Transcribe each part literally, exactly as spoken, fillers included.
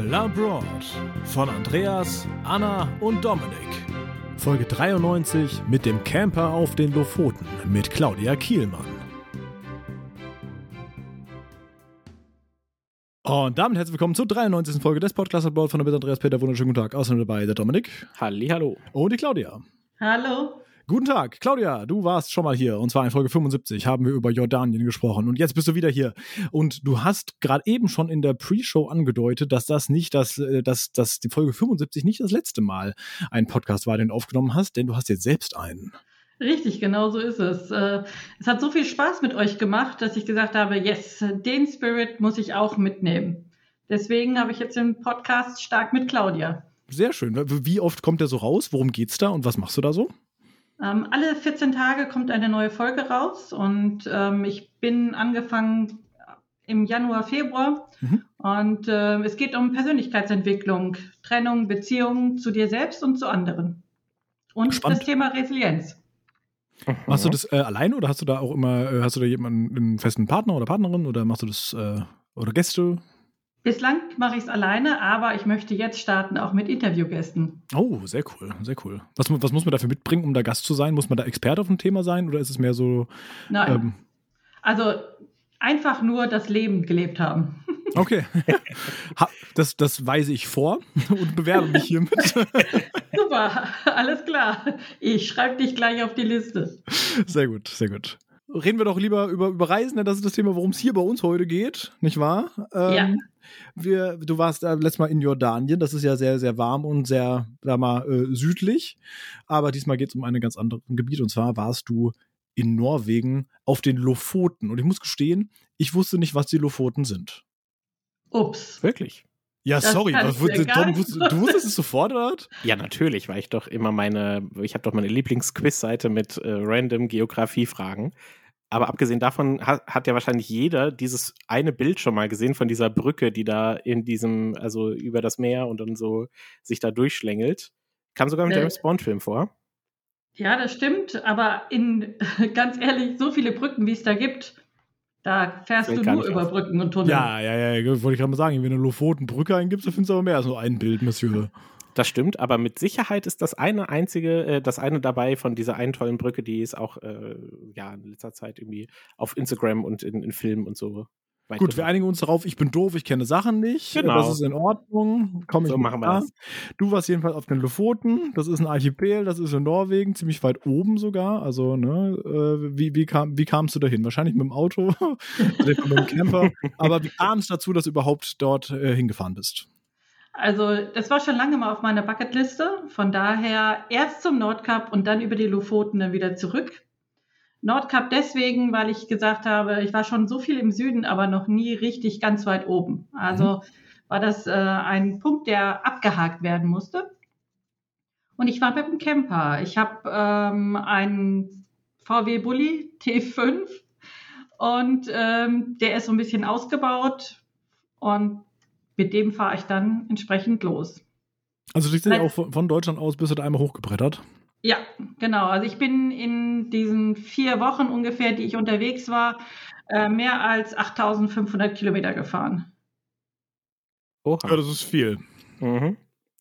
Labroad von Andreas, Anna und Dominik. Folge dreiundneunzig mit dem Camper auf den Lofoten mit Claudia Kielmann. Und damit herzlich willkommen zur dreiundneunzigsten Folge des Podcast Labroad von der Andreas Peter. Wunderschönen guten Tag. Außerdem dabei der Dominik. Hallihallo. Und die Claudia. Hallo. Guten Tag, Claudia, du warst schon mal hier und zwar in Folge fünfundsiebzig haben wir über Jordanien gesprochen und jetzt bist du wieder hier und du hast gerade eben schon in der Pre-Show angedeutet, dass das nicht das, dass, dass die Folge fünfundsiebzig nicht das letzte Mal ein Podcast war, den du aufgenommen hast, denn du hast jetzt selbst einen. Richtig, genau so ist es. Es hat so viel Spaß mit euch gemacht, dass ich gesagt habe, yes, den Spirit muss ich auch mitnehmen. Deswegen habe ich jetzt den Podcast stark mit Claudia. Sehr schön. Wie oft kommt der so raus? Worum geht's da und was machst du da so? Ähm, alle vierzehn Tage kommt eine neue Folge raus und ähm, ich bin angefangen im Januar, Februar mhm. und äh, es geht um Persönlichkeitsentwicklung, Trennung, Beziehungen zu dir selbst und zu anderen und Spannend. Das Thema Resilienz. Machst du das äh, alleine oder hast du da auch immer, äh, hast du da jemanden, einen festen Partner oder Partnerin oder machst du das äh, oder Gäste? Bislang mache ich es alleine, aber ich möchte jetzt starten, auch mit Interviewgästen. Oh, sehr cool, sehr cool. Was, was muss man dafür mitbringen, um da Gast zu sein? Muss man da Experte auf ein Thema sein oder ist es mehr so... Nein, ähm, also einfach nur das Leben gelebt haben. Okay, das, das weise ich vor und bewerbe mich hiermit. Super, alles klar. Ich schreibe dich gleich auf die Liste. Sehr gut, sehr gut. Reden wir doch lieber über, über Reisen, das ist das Thema, worum es hier bei uns heute geht, nicht wahr? Ähm, ja. Wir, du warst äh, letztes Mal in Jordanien, das ist ja sehr, sehr warm und sehr, sag mal, äh, südlich, aber diesmal geht es um ein ganz anderes Gebiet und zwar warst du in Norwegen auf den Lofoten und ich muss gestehen, ich wusste nicht, was die Lofoten sind. Ups. Wirklich? Ja, das sorry, was, du, du, wusstest, du wusstest es sofort, oder? Ja, natürlich, weil ich doch immer meine, ich habe doch meine Lieblingsquiz-Seite mit äh, random Geografiefragen. Aber abgesehen davon hat, hat ja wahrscheinlich jeder dieses eine Bild schon mal gesehen von dieser Brücke, die da in diesem, also über das Meer und dann so sich da durchschlängelt. Kam sogar im äh, James Bond-Film vor. Ja, das stimmt, aber in, ganz ehrlich, so viele Brücken, wie es da gibt, da fährst du nur über auf. Brücken und Tunnel. Ja, ja, ja, wollte ich gerade mal sagen, wenn du eine Lofotenbrücke eingibst, dann findest du aber mehr als nur ein Bild, Monsieur. Das stimmt, aber mit Sicherheit ist das eine einzige, äh, das eine dabei von dieser einen tollen Brücke, die ist auch äh, ja, in letzter Zeit irgendwie auf Instagram und in, in Filmen und so. Gut, wir einigen uns darauf, ich bin doof, ich kenne Sachen nicht. Genau. Das ist in Ordnung. Komm ich so machen wir das. Du warst jedenfalls auf den Lofoten, das ist ein Archipel, das ist in Norwegen, ziemlich weit oben sogar. Also, ne, äh, wie, wie, kam, wie kamst du dahin? Wahrscheinlich mit dem Auto, vielleicht mit dem Camper. Aber wie kam es dazu, dass du überhaupt dort äh, hingefahren bist? Also, das war schon lange mal auf meiner Bucketliste. Von daher erst zum Nordkap und dann über die Lofoten dann wieder zurück. Nordkap deswegen, weil ich gesagt habe, ich war schon so viel im Süden, aber noch nie richtig ganz weit oben. Also mhm. war das äh, ein Punkt, der abgehakt werden musste. Und ich war mit dem Camper. Ich habe ähm, einen V W Bulli T fünf und ähm, der ist so ein bisschen ausgebaut und mit dem fahre ich dann entsprechend los. Also du bist ja auch von Deutschland aus, bist du da einmal hochgebrettert? Ja, genau. Also ich bin in diesen vier Wochen ungefähr, die ich unterwegs war, äh, mehr als achttausendfünfhundert Kilometer gefahren. Oha. Ja, das ist viel. Mhm.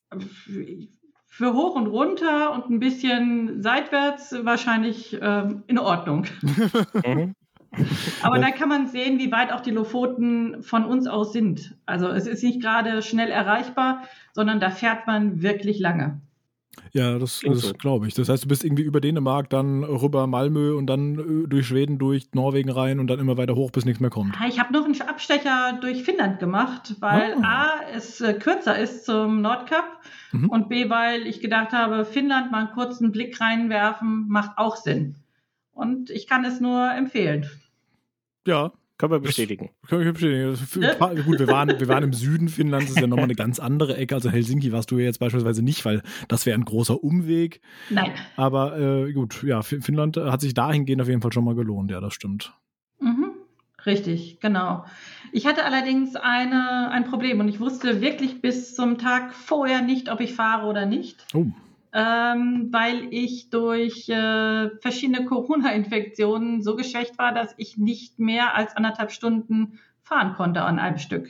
Für hoch und runter und ein bisschen seitwärts wahrscheinlich ähm, in Ordnung. Mhm. Aber da kann man sehen, wie weit auch die Lofoten von uns aus sind. Also es ist nicht gerade schnell erreichbar, sondern da fährt man wirklich lange. Ja, das, das glaube ich. Das heißt, du bist irgendwie über Dänemark, dann rüber Malmö und dann durch Schweden, durch Norwegen rein und dann immer weiter hoch, bis nichts mehr kommt. Ich habe noch einen Abstecher durch Finnland gemacht, weil oh. A, es kürzer ist zum Nordkap mhm. und B, weil ich gedacht habe, Finnland mal einen kurzen Blick reinwerfen, macht auch Sinn. Und ich kann es nur empfehlen. Ja. Können wir bestätigen. Das können wir bestätigen. Ja. Gut, wir waren, wir waren im Süden Finnlands, das ist ja nochmal eine ganz andere Ecke. Also Helsinki warst du ja jetzt beispielsweise nicht, weil das wäre ein großer Umweg. Nein. Aber äh, gut, ja, Finnland hat sich dahingehend auf jeden Fall schon mal gelohnt, ja, das stimmt. Mhm. Richtig, genau. Ich hatte allerdings eine, ein Problem und ich wusste wirklich bis zum Tag vorher nicht, ob ich fahre oder nicht. Oh. Ähm, weil ich durch äh, verschiedene Corona-Infektionen so geschwächt war, dass ich nicht mehr als anderthalb Stunden fahren konnte an einem Stück.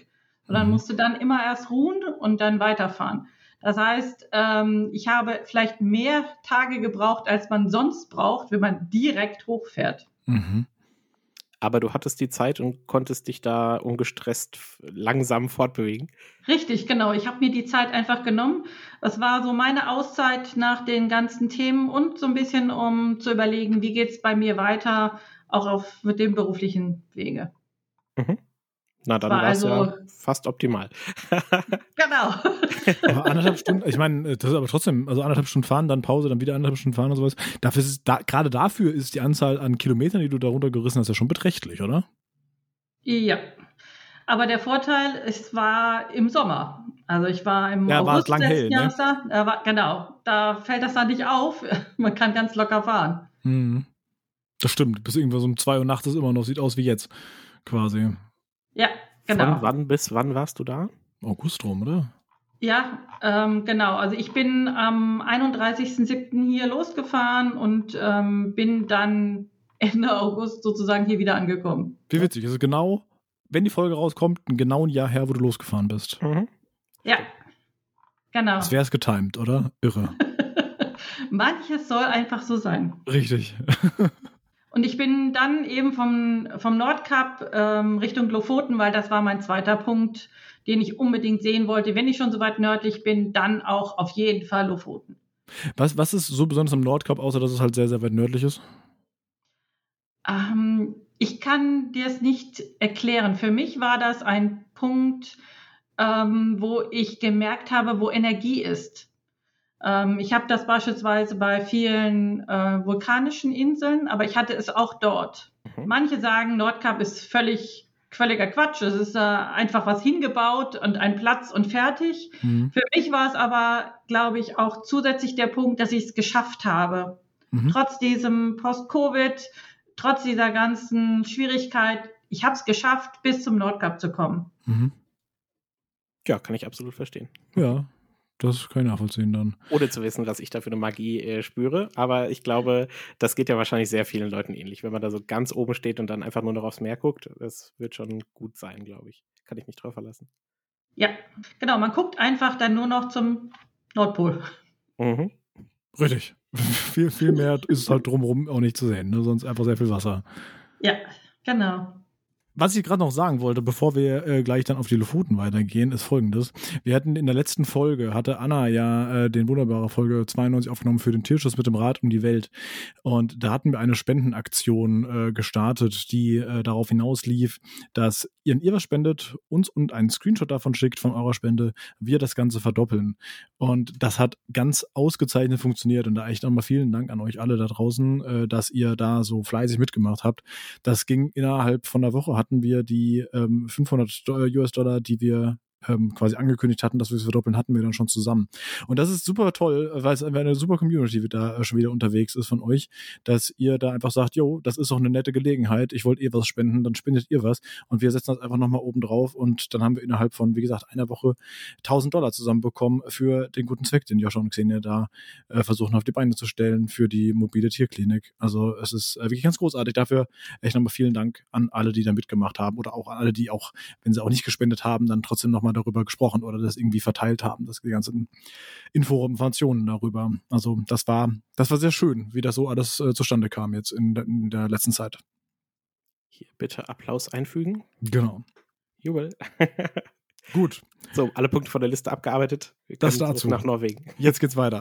Und dann musste dann immer erst ruhen und dann weiterfahren. Das heißt, ähm, ich habe vielleicht mehr Tage gebraucht, als man sonst braucht, wenn man direkt hochfährt. Mhm. Aber du hattest die Zeit und konntest dich da ungestresst langsam fortbewegen. Richtig, genau. Ich habe mir die Zeit einfach genommen. Das war so meine Auszeit nach den ganzen Themen und so ein bisschen, um zu überlegen, wie geht's bei mir weiter, auch auf mit dem beruflichen Wege. Mhm. Na, dann war war es also- ja fast optimal. Genau. Aber anderthalb Stunden, ich meine, das ist aber trotzdem, also anderthalb Stunden fahren, dann Pause, dann wieder anderthalb Stunden fahren und sowas. Dafür ist es, da, gerade dafür ist die Anzahl an Kilometern, die du da runtergerissen hast, ja schon beträchtlich, oder? Ja. Aber der Vorteil, es war im Sommer. Also ich war im Ja, war es August lang letzten hell, ne? Jahres da. Da war, genau. Da fällt das dann nicht auf. Man kann ganz locker fahren. Mhm. Das stimmt. Bis irgendwann so um zwei Uhr nachts ist immer noch, sieht aus wie jetzt, quasi. Ja, genau. Von wann bis wann warst du da? August rum, oder? Ja, ähm, genau. Also ich bin am einunddreißigsten siebten hier losgefahren und ähm, bin dann Ende August sozusagen hier wieder angekommen. Wie witzig. Es ist genau, wenn die Folge rauskommt, ein genau ein Jahr her, wo du losgefahren bist. Mhm. Ja, genau. Das wäre es getimed, oder? Irre. Manches soll einfach so sein. Richtig. Und ich bin dann eben vom, vom Nordkap ähm, Richtung Lofoten, weil das war mein zweiter Punkt, den ich unbedingt sehen wollte. Wenn ich schon so weit nördlich bin, dann auch auf jeden Fall Lofoten. Was, was ist so besonders am Nordkap, außer dass es halt sehr, sehr weit nördlich ist? Ähm, ich kann dir es nicht erklären. Für mich war das ein Punkt, ähm, wo ich gemerkt habe, wo Energie ist. Ähm, ich habe das beispielsweise bei vielen äh, vulkanischen Inseln, aber ich hatte es auch dort. Mhm. Manche sagen, Nordkap ist völlig völliger Quatsch. Es ist äh, einfach was hingebaut und ein Platz und fertig. Mhm. Für mich war es aber, glaube ich, auch zusätzlich der Punkt, dass ich es geschafft habe. Mhm. Trotz diesem Post-Covid, trotz dieser ganzen Schwierigkeit, ich habe es geschafft, bis zum Nordkap zu kommen. Mhm. Ja, kann ich absolut verstehen. Ja, das kann ich nachvollziehen dann. Ohne zu wissen, was ich da für eine Magie äh, spüre. Aber ich glaube, das geht ja wahrscheinlich sehr vielen Leuten ähnlich. Wenn man da so ganz oben steht und dann einfach nur noch aufs Meer guckt, das wird schon gut sein, glaube ich. Kann ich mich drauf verlassen. Ja, genau. Man guckt einfach dann nur noch zum Nordpol. Mhm. Richtig. viel, viel mehr ist es halt drumherum auch nicht zu sehen, ne? Sonst einfach sehr viel Wasser. Ja, genau. Was ich gerade noch sagen wollte, bevor wir äh, gleich dann auf die Lofoten weitergehen, ist Folgendes. Wir hatten in der letzten Folge, hatte Anna ja äh, den wunderbare Folge zweiundneunzig aufgenommen für den Tierschutz mit dem Rad um die Welt. Und da hatten wir eine Spendenaktion äh, gestartet, die äh, darauf hinauslief, dass ihr ihr was spendet, uns und einen Screenshot davon schickt von eurer Spende, wir das Ganze verdoppeln. Und das hat ganz ausgezeichnet funktioniert. Und da echt nochmal vielen Dank an euch alle da draußen, äh, dass ihr da so fleißig mitgemacht habt. Das ging innerhalb von einer Woche, hatten wir die ähm, fünfhundert U S Dollar, die wir ähm, quasi angekündigt hatten, dass wir es verdoppeln, hatten wir dann schon zusammen. Und das ist super toll, weil es eine super Community da äh, schon wieder unterwegs ist von euch, dass ihr da einfach sagt, jo, das ist doch eine nette Gelegenheit, ich wollte ihr was spenden, dann spendet ihr was und wir setzen das einfach nochmal oben drauf und dann haben wir innerhalb von, wie gesagt, einer Woche tausend Dollar zusammenbekommen für den guten Zweck, den Joscha und Xenia da äh, versuchen auf die Beine zu stellen für die mobile Tierklinik. Also es ist äh, wirklich ganz großartig. Dafür echt nochmal vielen Dank an alle, die da mitgemacht haben oder auch an alle, die auch, wenn sie auch nicht gespendet haben, dann trotzdem nochmal darüber gesprochen oder das irgendwie verteilt haben, das die ganzen Informationen darüber. Also das war, das war sehr schön, wie das so alles äh, zustande kam jetzt in, in der letzten Zeit. Hier bitte Applaus einfügen. Genau. Jubel. Gut. So, alle Punkte von der Liste abgearbeitet. Wir Das können dazu. zurück nach Norwegen. Jetzt geht's weiter.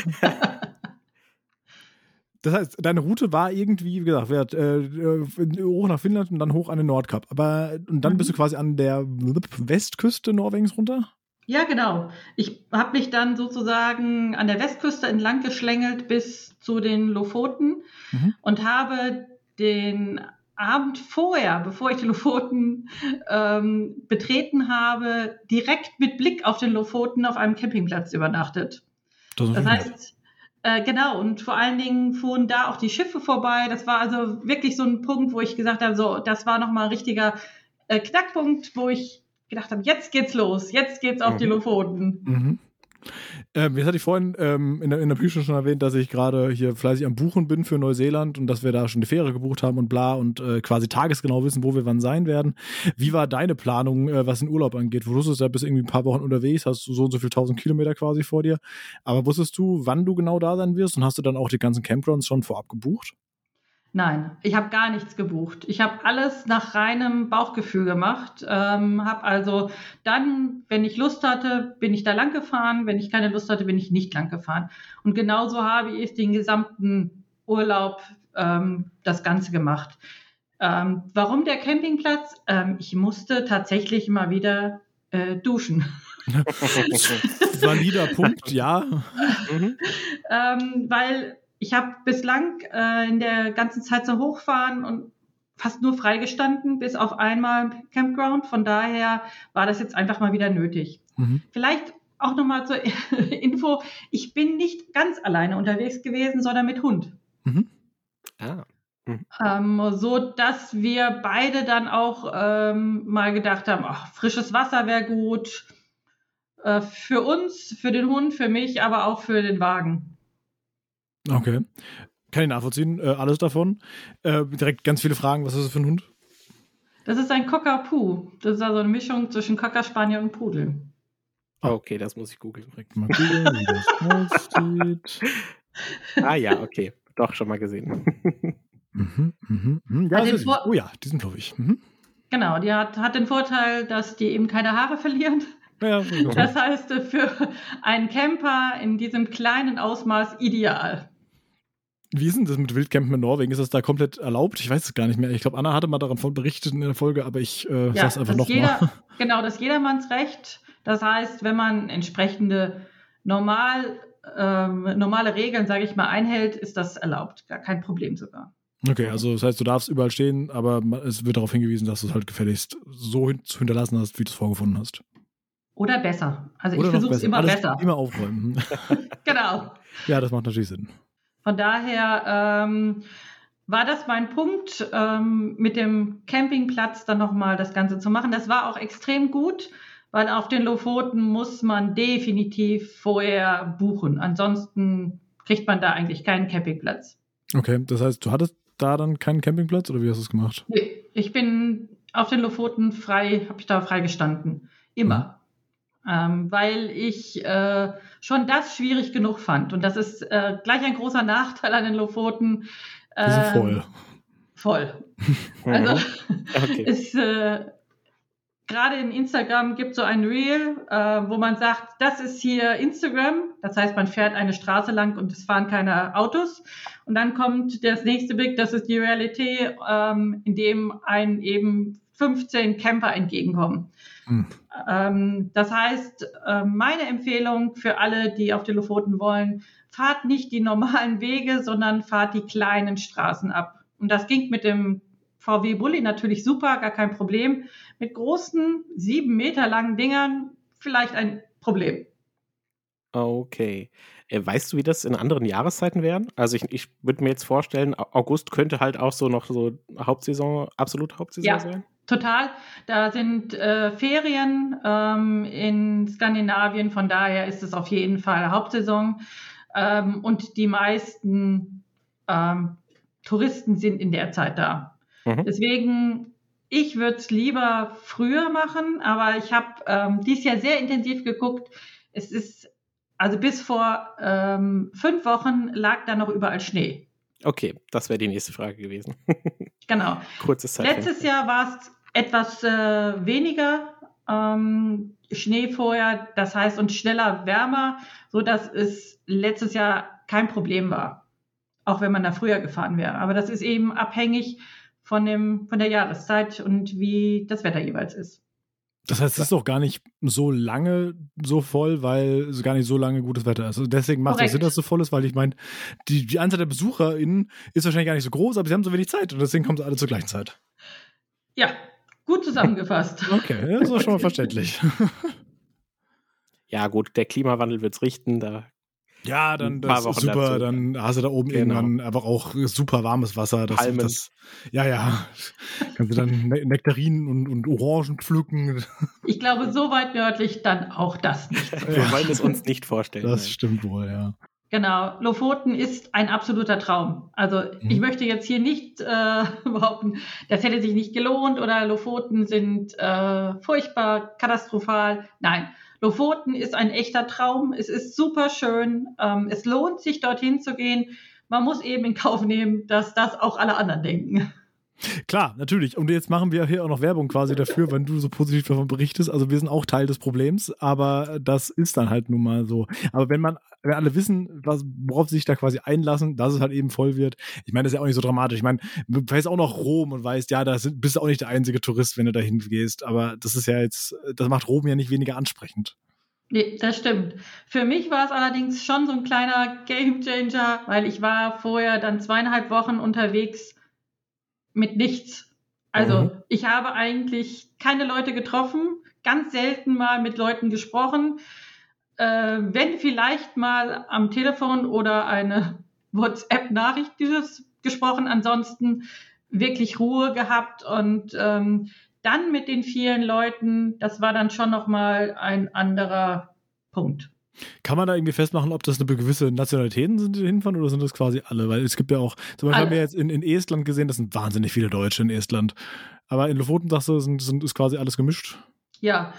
Das heißt, deine Route war irgendwie, wie gesagt, äh, hoch nach Finnland und dann hoch an den Nordkap. Aber und dann Mhm. bist du quasi an der Westküste Norwegens runter? Ja, genau. Ich habe mich dann sozusagen an der Westküste entlang geschlängelt bis zu den Lofoten Mhm. und habe den Abend vorher, bevor ich die Lofoten ähm, betreten habe, direkt mit Blick auf den Lofoten auf einem Campingplatz übernachtet. Das, ist Das natürlich heißt, äh, genau, und vor allen Dingen fuhren da auch die Schiffe vorbei. Das war also wirklich so ein Punkt, wo ich gesagt habe, so, das war nochmal ein richtiger äh, Knackpunkt, wo ich gedacht habe, jetzt geht's los, jetzt geht's auf Mhm. die Lofoten. Mhm. Ähm, jetzt hatte ich vorhin ähm, in der, in der Pre-Show schon erwähnt, dass ich gerade hier fleißig am Buchen bin für Neuseeland und dass wir da schon die Fähre gebucht haben und bla und äh, quasi tagesgenau wissen, wo wir wann sein werden. Wie war deine Planung, äh, was den Urlaub angeht? Du wusstest ja, bist irgendwie ein paar Wochen unterwegs, hast du so und so viel tausend Kilometer quasi vor dir. Aber wusstest du, wann du genau da sein wirst und hast du dann auch die ganzen Campgrounds schon vorab gebucht? Nein, ich habe gar nichts gebucht. Ich habe alles nach reinem Bauchgefühl gemacht. Ähm, habe also dann, wenn ich Lust hatte, bin ich da lang gefahren. Wenn ich keine Lust hatte, bin ich nicht lang gefahren. Und genauso habe ich den gesamten Urlaub ähm, das Ganze gemacht. Ähm, warum der Campingplatz? Ähm, ich musste tatsächlich mal wieder äh, duschen. Valider Punkt, ja. Mhm. ähm, weil ich habe bislang äh, in der ganzen Zeit zum Hochfahren und fast nur freigestanden, bis auf einmal im Campground. Von daher war das jetzt einfach mal wieder nötig. Mhm. Vielleicht auch nochmal zur Info, ich bin nicht ganz alleine unterwegs gewesen, sondern mit Hund. Mhm. Ah. Mhm. Ähm, so dass wir beide dann auch ähm, mal gedacht haben, ach, frisches Wasser wäre gut. Äh, für uns, für den Hund, für mich, aber auch für den Wagen. Okay. Kann ich nachvollziehen, äh, alles davon. Äh, direkt ganz viele Fragen. Was ist das für ein Hund? Das ist ein Cockapoo. Das ist also eine Mischung zwischen Cocker Spaniel und Pudel. Oh. Okay, das muss ich googeln. Direkt mal googeln, wie das aussieht. Ah ja, okay. Doch, schon mal gesehen. mhm, mhm, mhm. Ja, also das ist, Vor- oh ja, die sind fluffig. Mhm. Genau, die hat, hat den Vorteil, dass die eben keine Haare verlieren. Ja, das heißt, für einen Camper in diesem kleinen Ausmaß ideal. Wie ist denn das mit Wildcampen in Norwegen? Ist das da komplett erlaubt? Ich weiß es gar nicht mehr. Ich glaube, Anna hatte mal davon berichtet in der Folge, aber ich äh, ja, sag's einfach nochmal. Genau, das Jedermannsrecht. Das heißt, wenn man entsprechende normal, ähm, normale Regeln, sage ich mal, einhält, ist das erlaubt. Gar kein Problem sogar. Okay, also das heißt, du darfst überall stehen, aber es wird darauf hingewiesen, dass du es halt gefälligst so hin- hinterlassen hast, wie du es vorgefunden hast. Oder besser. Also Oder ich versuche es immer Alles besser. Immer aufräumen. Genau. Ja, das macht natürlich Sinn. Von daher ähm, war das mein Punkt, ähm, mit dem Campingplatz dann nochmal das Ganze zu machen. Das war auch extrem gut, weil auf den Lofoten muss man definitiv vorher buchen. Ansonsten kriegt man da eigentlich keinen Campingplatz. Okay, das heißt, du hattest da dann keinen Campingplatz oder wie hast du es gemacht? Nee, ich bin auf den Lofoten frei, habe ich da frei gestanden. Immer. Mhm. Ähm, weil ich äh, schon das schwierig genug fand. Und das ist äh, gleich ein großer Nachteil an den Lofoten. Äh, Die sind voll. Voll. Also okay. ist äh, gerade in Instagram gibt es so ein Reel, äh, wo man sagt, das ist hier Instagram. Das heißt, man fährt eine Straße lang und es fahren keine Autos. Und dann kommt das nächste Blick, das ist die Realität, ähm, in dem einen eben fünfzehn Camper entgegenkommen. Hm. Ähm, das heißt, äh, meine Empfehlung für alle, die auf die Lofoten wollen, fahrt nicht die normalen Wege, sondern fahrt die kleinen Straßen ab. Und das ging mit dem V W Bulli natürlich super, gar kein Problem. Mit großen, sieben Meter langen Dingern vielleicht ein Problem. Okay. Weißt du, wie das in anderen Jahreszeiten wären? Also ich, ich würde mir jetzt vorstellen, August könnte halt auch so noch so Hauptsaison, absolute Hauptsaison ja, sein. Total. Da sind äh, Ferien ähm, in Skandinavien, von daher ist es auf jeden Fall Hauptsaison. Ähm, und die meisten ähm, Touristen sind in der Zeit da. Mhm. Deswegen, ich würde es lieber früher machen, aber ich habe ähm, dieses Jahr sehr intensiv geguckt. Es ist Also bis vor ähm, fünf Wochen lag da noch überall Schnee. Okay, das wäre die nächste Frage gewesen. Genau. Kurzes Zeit. Letztes Jahr war es etwas äh, weniger ähm, Schnee vorher, das heißt und schneller wärmer, sodass es letztes Jahr kein Problem war, auch wenn man da früher gefahren wäre. Aber das ist eben abhängig von, dem, von der Jahreszeit und wie das Wetter jeweils ist. Das heißt, es ist doch gar nicht so lange so voll, weil es gar nicht so lange gutes Wetter ist. Also deswegen macht es Sinn, dass es so voll ist, weil ich meine, die, die Anzahl der BesucherInnen ist wahrscheinlich gar nicht so groß, aber sie haben so wenig Zeit und deswegen kommen sie alle zur gleichen Zeit. Ja, gut zusammengefasst. Okay, das ist schon mal verständlich. Ja gut, der Klimawandel wird es richten, da Ja, dann das ist super, dazu. Dann hast du da oben genau. irgendwann einfach auch super warmes Wasser. Das, Palmen. Das, ja, ja. Kannst du dann Nektarinen und, und Orangen pflücken. Ich glaube, so weit nördlich dann auch das nicht. Wir ja. wollen es uns nicht vorstellen. Das nein. stimmt wohl, ja. Genau, Lofoten ist ein absoluter Traum. Also mhm. ich möchte jetzt hier nicht äh, behaupten, das hätte sich nicht gelohnt oder Lofoten sind äh, furchtbar, katastrophal. Nein, Lofoten ist ein echter Traum. Es ist super schön. Ähm, es lohnt sich, dorthin zu gehen. Man muss eben in Kauf nehmen, dass das auch alle anderen denken. Klar, natürlich. Und jetzt machen wir hier auch noch Werbung quasi dafür, wenn du so positiv davon berichtest. Also wir sind auch Teil des Problems, aber das ist dann halt nun mal so. Aber wenn man, wenn alle wissen, was, worauf sie sich da quasi einlassen, dass es halt eben voll wird. Ich meine, das ist ja auch nicht so dramatisch. Ich meine, du weißt auch noch Rom und weißt, ja, da bist du auch nicht der einzige Tourist, wenn du dahin gehst. Aber das ist ja jetzt, das macht Rom ja nicht weniger ansprechend. Nee, das stimmt. Für mich war es allerdings schon so ein kleiner Gamechanger, weil ich war vorher dann zweieinhalb Wochen unterwegs mit nichts. Also mhm. ich habe eigentlich keine Leute getroffen, ganz selten mal mit Leuten gesprochen. Äh, wenn vielleicht mal am Telefon oder eine WhatsApp-Nachricht ges- gesprochen, ansonsten wirklich Ruhe gehabt und ähm, dann mit den vielen Leuten, das war dann schon nochmal ein anderer Punkt. Kann man da irgendwie festmachen, ob das eine gewisse Nationalitäten sind, die hinfahren, oder sind das quasi alle? Weil es gibt ja auch, zum Beispiel alle. Haben wir jetzt in, in Estland gesehen, das sind wahnsinnig viele Deutsche in Estland. Aber in Lofoten, sagst du, sind, sind, ist quasi alles gemischt? Ja,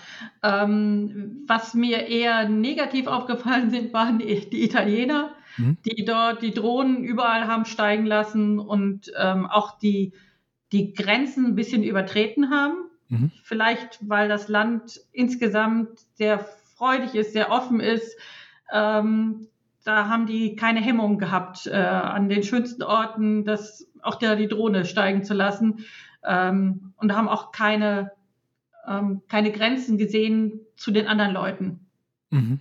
ähm, was mir eher negativ aufgefallen sind, waren die, die Italiener, mhm. die dort die Drohnen überall haben steigen lassen und ähm, auch die, die Grenzen ein bisschen übertreten haben. Mhm. Vielleicht, weil das Land insgesamt sehr freudig ist, sehr offen ist. Ähm, da haben die keine Hemmung gehabt, äh, an den schönsten Orten das, auch der, die Drohne steigen zu lassen. Ähm, und haben auch keine, ähm, keine Grenzen gesehen zu den anderen Leuten. Mhm.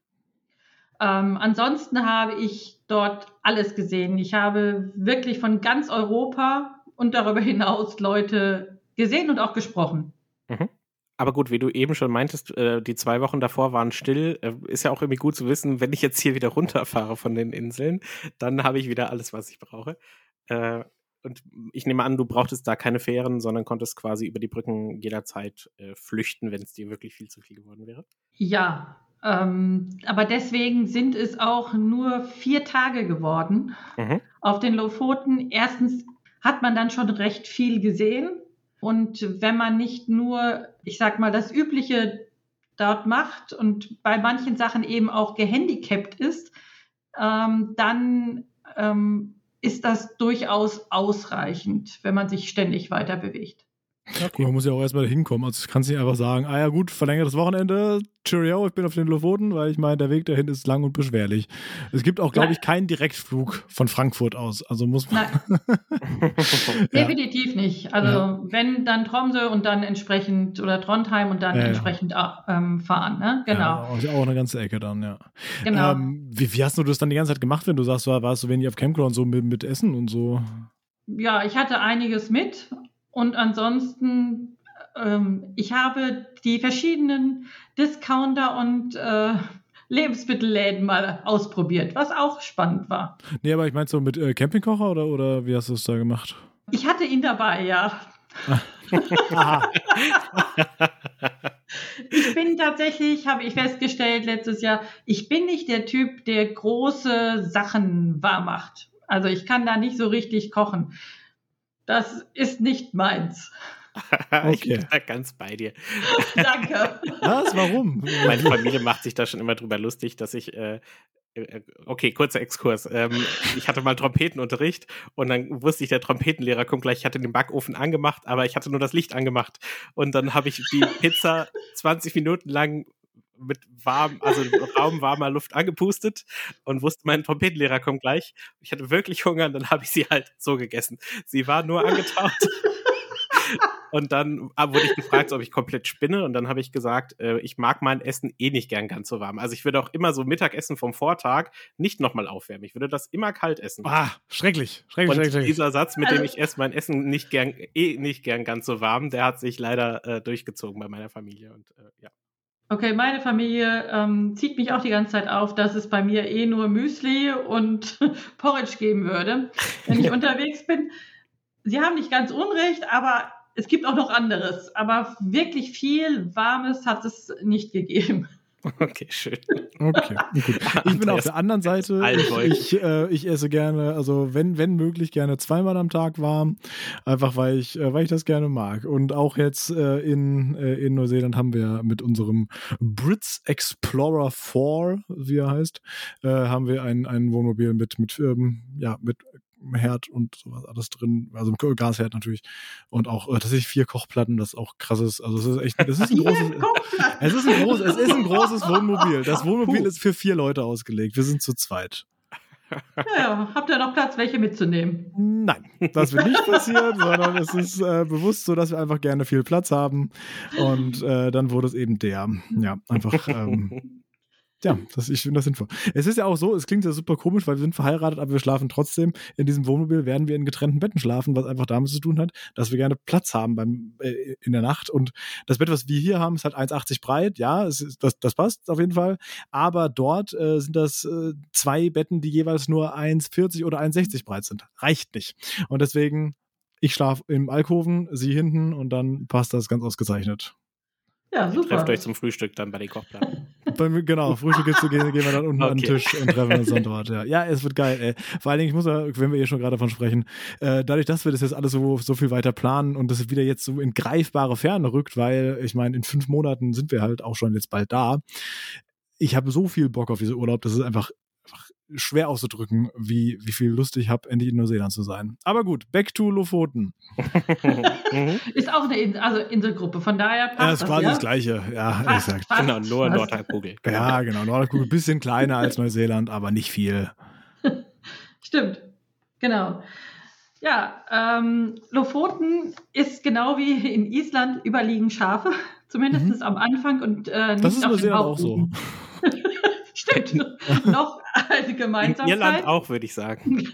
Ähm, ansonsten habe ich dort alles gesehen. Ich habe wirklich von ganz Europa und darüber hinaus Leute gesehen und auch gesprochen. Mhm. Aber gut, wie du eben schon meintest, äh, die zwei Wochen davor waren still. Äh, ist ja auch irgendwie gut zu wissen, wenn ich jetzt hier wieder runterfahre von den Inseln, dann habe ich wieder alles, was ich brauche. Äh, und ich nehme an, du brauchtest da keine Fähren, sondern konntest quasi über die Brücken jederzeit äh, flüchten, wenn es dir wirklich viel zu viel geworden wäre. Ja, ähm, aber deswegen sind es auch nur vier Tage geworden mhm. auf den Lofoten. Erstens hat man dann schon recht viel gesehen. Und wenn man nicht nur, ich sag mal, das Übliche dort macht und bei manchen Sachen eben auch gehandicapt ist, ähm, dann ähm, ist das durchaus ausreichend, wenn man sich ständig weiter bewegt. Okay. Man muss ja auch erstmal da hinkommen. Also du kannst nicht einfach sagen, ah ja gut, verlängertes Wochenende, cheerio, ich bin auf den Lofoten, weil ich meine, der Weg dahin ist lang und beschwerlich. Es gibt auch, glaube ich, keinen Direktflug von Frankfurt aus. Also muss man... Nein, definitiv nicht. Also ja. wenn, dann Tromsø und dann entsprechend, oder Trondheim und dann ja, entsprechend ja. ähm, fahren, ne? Genau. Ja, auch eine ganze Ecke dann, ja. Genau. Ähm, wie, wie hast du das dann die ganze Zeit gemacht, wenn du sagst, warst du wenig auf Campground so mit, mit Essen und so? Ja, ich hatte einiges mit. Und ansonsten, ähm, ich habe die verschiedenen Discounter und äh, Lebensmittelläden mal ausprobiert, was auch spannend war. Nee, aber ich meine so mit äh, Campingkocher oder, oder wie hast du es da gemacht? Ich hatte ihn dabei, ja. Ich bin tatsächlich, habe ich festgestellt letztes Jahr, ich bin nicht der Typ, der große Sachen warm macht. Also ich kann da nicht so richtig kochen. Das ist nicht meins. Okay. Ich bin da ganz bei dir. Danke. Was? Warum? Meine Familie macht sich da schon immer drüber lustig, dass ich, äh, okay, kurzer Exkurs. Ähm, ich hatte mal Trompetenunterricht und dann wusste ich, der Trompetenlehrer kommt gleich, ich hatte den Backofen angemacht, aber ich hatte nur das Licht angemacht. Und dann habe ich die Pizza zwanzig Minuten lang mit warm, also raumwarmer Luft angepustet und wusste, mein Trompetenlehrer kommt gleich. Ich hatte wirklich Hunger und dann habe ich sie halt so gegessen. Sie war nur angetaucht. Und dann wurde ich gefragt, ob ich komplett spinne. Und dann habe ich gesagt, äh, ich mag mein Essen eh nicht gern ganz so warm. Also ich würde auch immer so Mittagessen vom Vortag nicht nochmal aufwärmen. Ich würde das immer kalt essen. Ah, schrecklich. Schrecklich, und schrecklich. Dieser Satz, mit dem ich esse mein Essen nicht gern, eh nicht gern ganz so warm, der hat sich leider äh, durchgezogen bei meiner Familie. Und äh, ja. Okay, meine Familie ähm, zieht mich auch die ganze Zeit auf, dass es bei mir eh nur Müsli und Porridge geben würde, wenn ich unterwegs bin. Sie haben nicht ganz unrecht, aber es gibt auch noch anderes. Aber wirklich viel Warmes hat es nicht gegeben. Okay, schön. Okay, gut. Ich bin auf der anderen Seite. Ich, ich, äh, ich esse gerne, also wenn, wenn möglich, gerne zweimal am Tag warm. Einfach weil ich, äh, weil ich das gerne mag. Und auch jetzt äh, in, äh, in Neuseeland haben wir mit unserem Brits Explorer vier, wie er heißt, äh, haben wir ein, ein Wohnmobil mit, mit, ähm, ja, mit Herd und sowas alles drin, also Gasherd natürlich und auch äh, tatsächlich vier Kochplatten, das auch krass ist. Also es ist echt, das ist ein großes, es ist ein großes, es ist ein großes Wohnmobil. Das Wohnmobil Puh. ist für vier Leute ausgelegt. Wir sind zu zweit. Ja, habt ihr noch Platz, welche mitzunehmen? Nein, das wird nicht passieren, sondern es ist äh, bewusst so, dass wir einfach gerne viel Platz haben und äh, dann wurde es eben der, ja, einfach ähm, ja, das, ich finde das sinnvoll. Es ist ja auch so, es klingt ja super komisch, weil wir sind verheiratet, aber wir schlafen trotzdem. In diesem Wohnmobil werden wir in getrennten Betten schlafen, was einfach damit zu tun hat, dass wir gerne Platz haben beim, äh, in der Nacht. Und das Bett, was wir hier haben, ist halt eins Komma achtzig breit. Ja, es ist, das, das passt auf jeden Fall. Aber dort äh, sind das äh, zwei Betten, die jeweils nur eins Komma vierzig oder eins Komma sechzig breit sind. Reicht nicht. Und deswegen, ich schlafe im Alkoven, sie hinten und dann passt das ganz ausgezeichnet. Ja, super. Ihr trefft euch zum Frühstück dann bei den Kochplatten. Bei mir, genau, Frühstück gehen, gehen wir dann unten okay. an den Tisch und treffen uns dann dort. Ja. ja, es wird geil, ey. Vor allen Dingen, ich muss ja, wenn wir hier schon gerade davon sprechen, äh, dadurch, dass wir das jetzt alles so, so viel weiter planen und das wieder jetzt so in greifbare Ferne rückt, weil, ich meine, in fünf Monaten sind wir halt auch schon jetzt bald da. Ich habe so viel Bock auf diesen Urlaub, das ist einfach, einfach schwer auszudrücken, wie, wie viel Lust ich habe, endlich in Neuseeland zu sein. Aber gut, back to Lofoten. Ist auch eine Insel, also Inselgruppe, von daher passt ja, das. Das ist quasi ja? das Gleiche, ja, fast, exakt. Fast, genau, nur fast. Nordhalbkugel. Ja, genau, Nordhalbkugel, bisschen kleiner als Neuseeland, aber nicht viel. Stimmt, genau. Ja, ähm, Lofoten ist genau wie in Island überliegen Schafe, zumindest mhm. am Anfang und äh, nicht das ist auf Neuseeland auch so. Stimmt, noch eine Gemeinsamkeit. In Irland auch, würde ich sagen.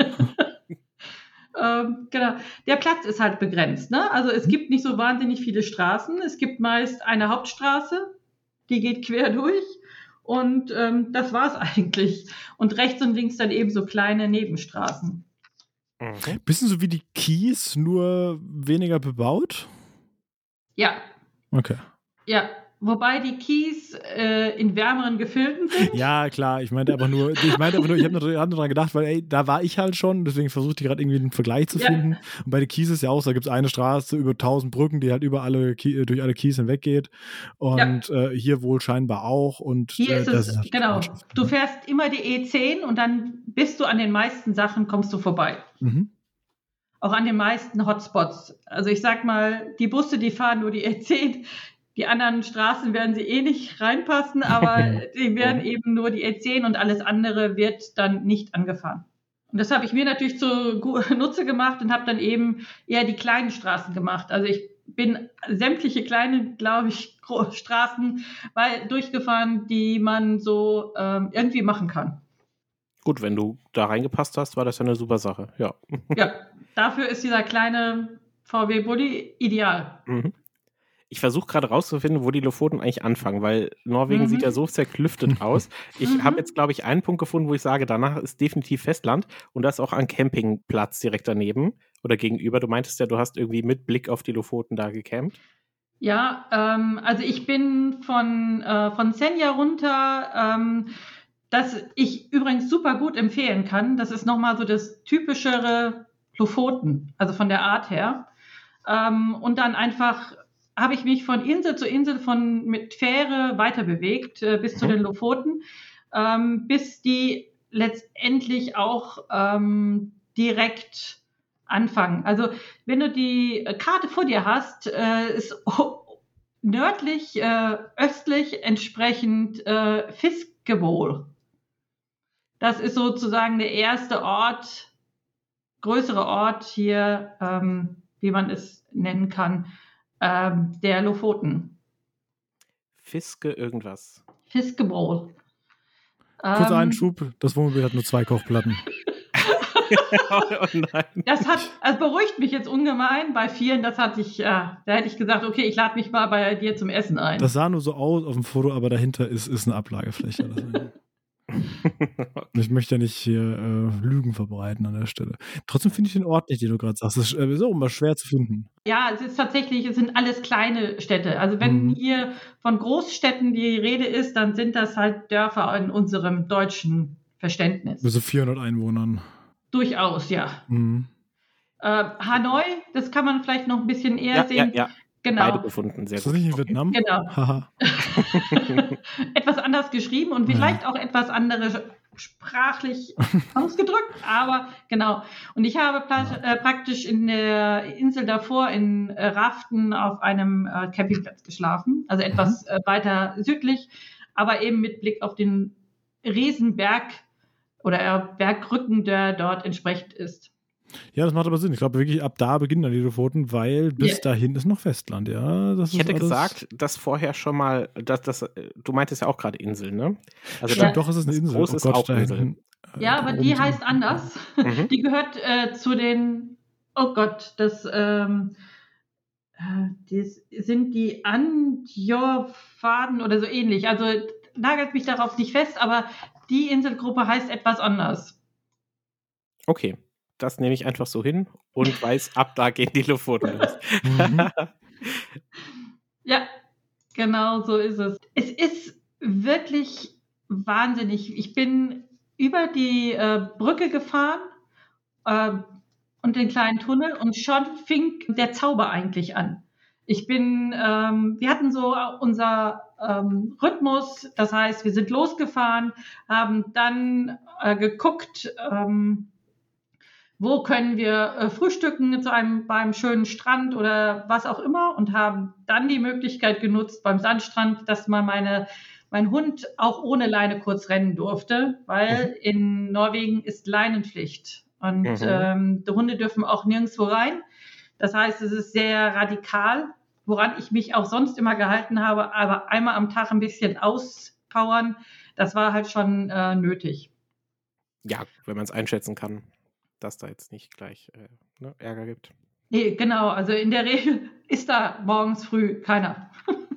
ähm, genau. Der Platz ist halt begrenzt, ne? Also es gibt nicht so wahnsinnig viele Straßen. Es gibt meist eine Hauptstraße, die geht quer durch und ähm, das war's eigentlich. Und rechts und links dann eben so kleine Nebenstraßen. Mhm. Bisschen so wie die Keys, nur weniger bebaut? Ja. Okay. Ja. Wobei die Keys äh, in wärmeren Gefilden sind. Ja, klar. Ich meinte aber nur, ich meinte aber nur, ich habe nur, hab nur dran gedacht, weil ey, da war ich halt schon, deswegen versuche ich gerade irgendwie einen Vergleich zu finden. Ja. Und bei den Keys ist ja auch so, da gibt es eine Straße über tausend Brücken, die halt über alle Key, durch alle Keys hinweg geht. Und ja. äh, hier wohl scheinbar auch. Und hier äh, ist das es, ist halt genau. Du fährst immer die E zehn und dann bist du an den meisten Sachen, kommst du vorbei. Mhm. Auch an den meisten Hotspots. Also ich sag mal, die Busse, die fahren nur die E zehn. Die anderen Straßen werden sie eh nicht reinpassen, aber die werden eben nur die E zehn und alles andere wird dann nicht angefahren. Und das habe ich mir natürlich zunutze gemacht und habe dann eben eher die kleinen Straßen gemacht. Also ich bin sämtliche kleine, glaube ich, Straßen durchgefahren, die man so ähm, irgendwie machen kann. Gut, wenn du da reingepasst hast, war das ja eine super Sache, ja. Ja, dafür ist dieser kleine V W-Bulli ideal. Mhm. Ich versuche gerade rauszufinden, wo die Lofoten eigentlich anfangen, weil Norwegen mhm. sieht ja so zerklüftet aus. Ich mhm. habe jetzt, glaube ich, einen Punkt gefunden, wo ich sage, danach ist definitiv Festland und das auch ein Campingplatz direkt daneben oder gegenüber. Du meintest ja, du hast irgendwie mit Blick auf die Lofoten da gecampt. Ja, ähm, also ich bin von, äh, von Senja runter, ähm, das ich übrigens super gut empfehlen kann. Das ist nochmal so das typischere Lofoten, also von der Art her. Ähm, und dann einfach habe ich mich von Insel zu Insel von mit Fähre weiter bewegt, äh, bis mhm. zu den Lofoten, ähm, bis die letztendlich auch ähm, direkt anfangen. Also wenn du die Karte vor dir hast, äh, ist nördlich, äh, östlich entsprechend äh, Fiskebol. Das ist sozusagen der erste Ort, größere Ort hier, ähm, wie man es nennen kann, ähm, der Lofoten. Fiske irgendwas. Fiskebol. Kurzer Ähm, Einschub, das Wohnmobil hat nur zwei Kochplatten. oh nein. Das hat, also beruhigt mich jetzt ungemein. Bei vielen, das hatte ich, ja, da hätte ich gesagt, okay, ich lade mich mal bei dir zum Essen ein. Das sah nur so aus auf dem Foto, aber dahinter ist, ist eine Ablagefläche. Ich möchte ja nicht hier äh, Lügen verbreiten an der Stelle. Trotzdem finde ich den Ort nicht, den du gerade sagst. Das ist, äh, ist auch immer schwer zu finden. Ja, es ist tatsächlich, es sind alles kleine Städte. Also wenn Mhm. hier von Großstädten die Rede ist, dann sind das halt Dörfer in unserem deutschen Verständnis. Bis zu vierhundert Einwohnern. Durchaus, ja. Mhm. Äh, Hanoi, das kann man vielleicht noch ein bisschen eher Ja, ja, sehen. ja. Genau. Beide gefunden, sehr Ist das gut. nicht in Vietnam? Genau. Haha. Etwas anders geschrieben und vielleicht auch etwas anderes sprachlich ausgedrückt, aber genau. Und ich habe pla- äh, praktisch in der Insel davor in äh, Raften auf einem äh, Campingplatz geschlafen, also etwas äh, weiter südlich, aber eben mit Blick auf den Riesenberg oder äh, Bergrücken, der dort entsprechend ist. Ja, das macht aber Sinn. Ich glaube wirklich, ab da beginnen dann die Lofoten, weil bis Ja. dahin ist noch Festland, ja. Das Ich ist hätte alles, gesagt, dass vorher schon mal, dass das, du meintest ja auch gerade Inseln, ne? Also Stimmt, Ja. doch, es ist eine das Insel. Große ist auch da Insel. hinten, äh, Ja, aber oben die so- heißt anders. Mhm. Die gehört äh, zu den, oh Gott, das ähm, äh, das sind die Andjorfaden oder so ähnlich. Also nagelt mich darauf nicht fest, aber die Inselgruppe heißt etwas anders. Okay, das nehme ich einfach so hin und weiß, ab da gehen die Lofoten los. Mhm. Ja, genau so ist es. Es ist wirklich wahnsinnig. Ich bin über die äh, Brücke gefahren äh, und den kleinen Tunnel und schon fing der Zauber eigentlich an. Ich bin, ähm, wir hatten so unser ähm, Rhythmus, das heißt, wir sind losgefahren, haben dann äh, geguckt, ähm, wo können wir äh, frühstücken zu einem, beim schönen Strand oder was auch immer und haben dann die Möglichkeit genutzt beim Sandstrand, dass mal meine, mein Hund auch ohne Leine kurz rennen durfte, weil in Norwegen ist Leinenpflicht und Mhm. ähm, die Hunde dürfen auch nirgendwo rein. Das heißt, es ist sehr radikal, woran ich mich auch sonst immer gehalten habe, aber einmal am Tag ein bisschen auspowern, das war halt schon äh, nötig. Ja, wenn man es einschätzen kann, dass da jetzt nicht gleich äh, ne, Ärger gibt. Nee, genau. Also in der Regel ist da morgens früh keiner.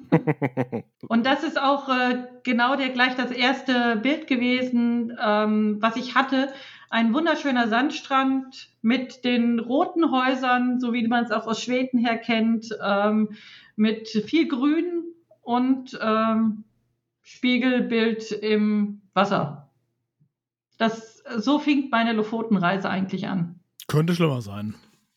Und das ist auch äh, genau der, gleich das erste Bild gewesen, ähm, was ich hatte. Ein wunderschöner Sandstrand mit den roten Häusern, so wie man es auch aus Schweden her kennt, ähm, mit viel Grün und ähm, Spiegelbild im Wasser. Das, so fing meine Lofotenreise eigentlich an. Könnte schlimmer sein.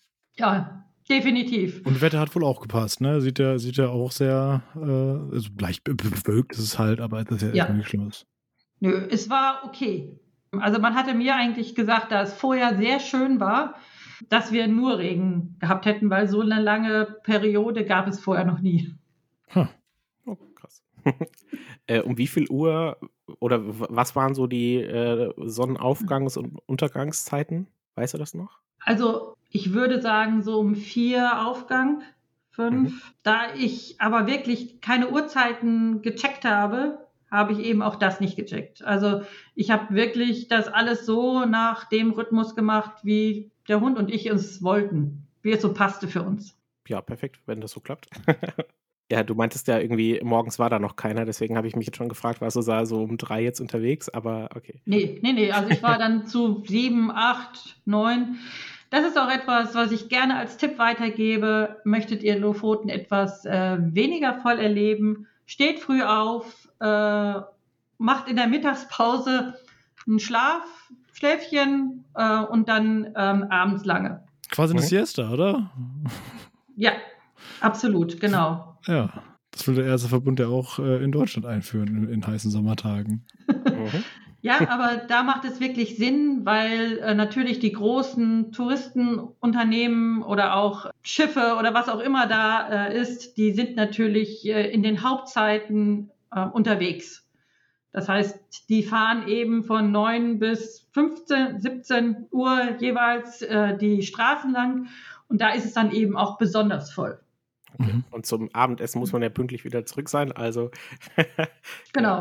Ja, definitiv. Und Wetter hat wohl auch gepasst, ne? Sieht ja, sieht ja auch sehr, äh, also leicht be- bewölkt ist es halt, aber das ist ja, Ja. erstmal nichts Schlimmes. Nö, es war okay. Also man hatte mir eigentlich gesagt, da es vorher sehr schön war, dass wir nur Regen gehabt hätten, weil so eine lange Periode gab es vorher noch nie. Huh. Oh, krass. äh, um wie viel Uhr oder w- was waren so die äh, Sonnenaufgangs- und Untergangszeiten? Weißt du das noch? Also ich würde sagen, so um vier Aufgang, fünf. Mhm. Da ich aber wirklich keine Uhrzeiten gecheckt habe, habe ich eben auch das nicht gecheckt. Also ich habe wirklich das alles so nach dem Rhythmus gemacht, wie der Hund und ich es wollten, wie es so passte für uns. Ja, perfekt, wenn das so klappt. Ja, du meintest ja irgendwie, morgens war da noch keiner, deswegen habe ich mich jetzt schon gefragt, warst du da so um drei jetzt unterwegs, aber okay. Nee, nee, nee, also ich war dann zu sieben, acht, neun. Das ist auch etwas, was ich gerne als Tipp weitergebe. Möchtet ihr Lofoten etwas äh, weniger voll erleben? Steht früh auf, äh, macht in der Mittagspause einen Schlaf, Schläfchen äh, und dann ähm, abends lange. Quasi eine Mhm. Siesta, oder? Ja, absolut, genau. Ja. Das will der erste Verbund ja auch äh, in Deutschland einführen, in, in heißen Sommertagen. Mhm. Ja, aber da macht es wirklich Sinn, weil äh, natürlich die großen Touristenunternehmen oder auch Schiffe oder was auch immer da äh, ist, die sind natürlich äh, in den Hauptzeiten äh, unterwegs. Das heißt, die fahren eben von neun bis fünfzehn, siebzehn Uhr jeweils äh, die Straßen lang und da ist es dann eben auch besonders voll. Mhm. Und zum Abendessen muss man ja pünktlich wieder zurück sein, also Genau.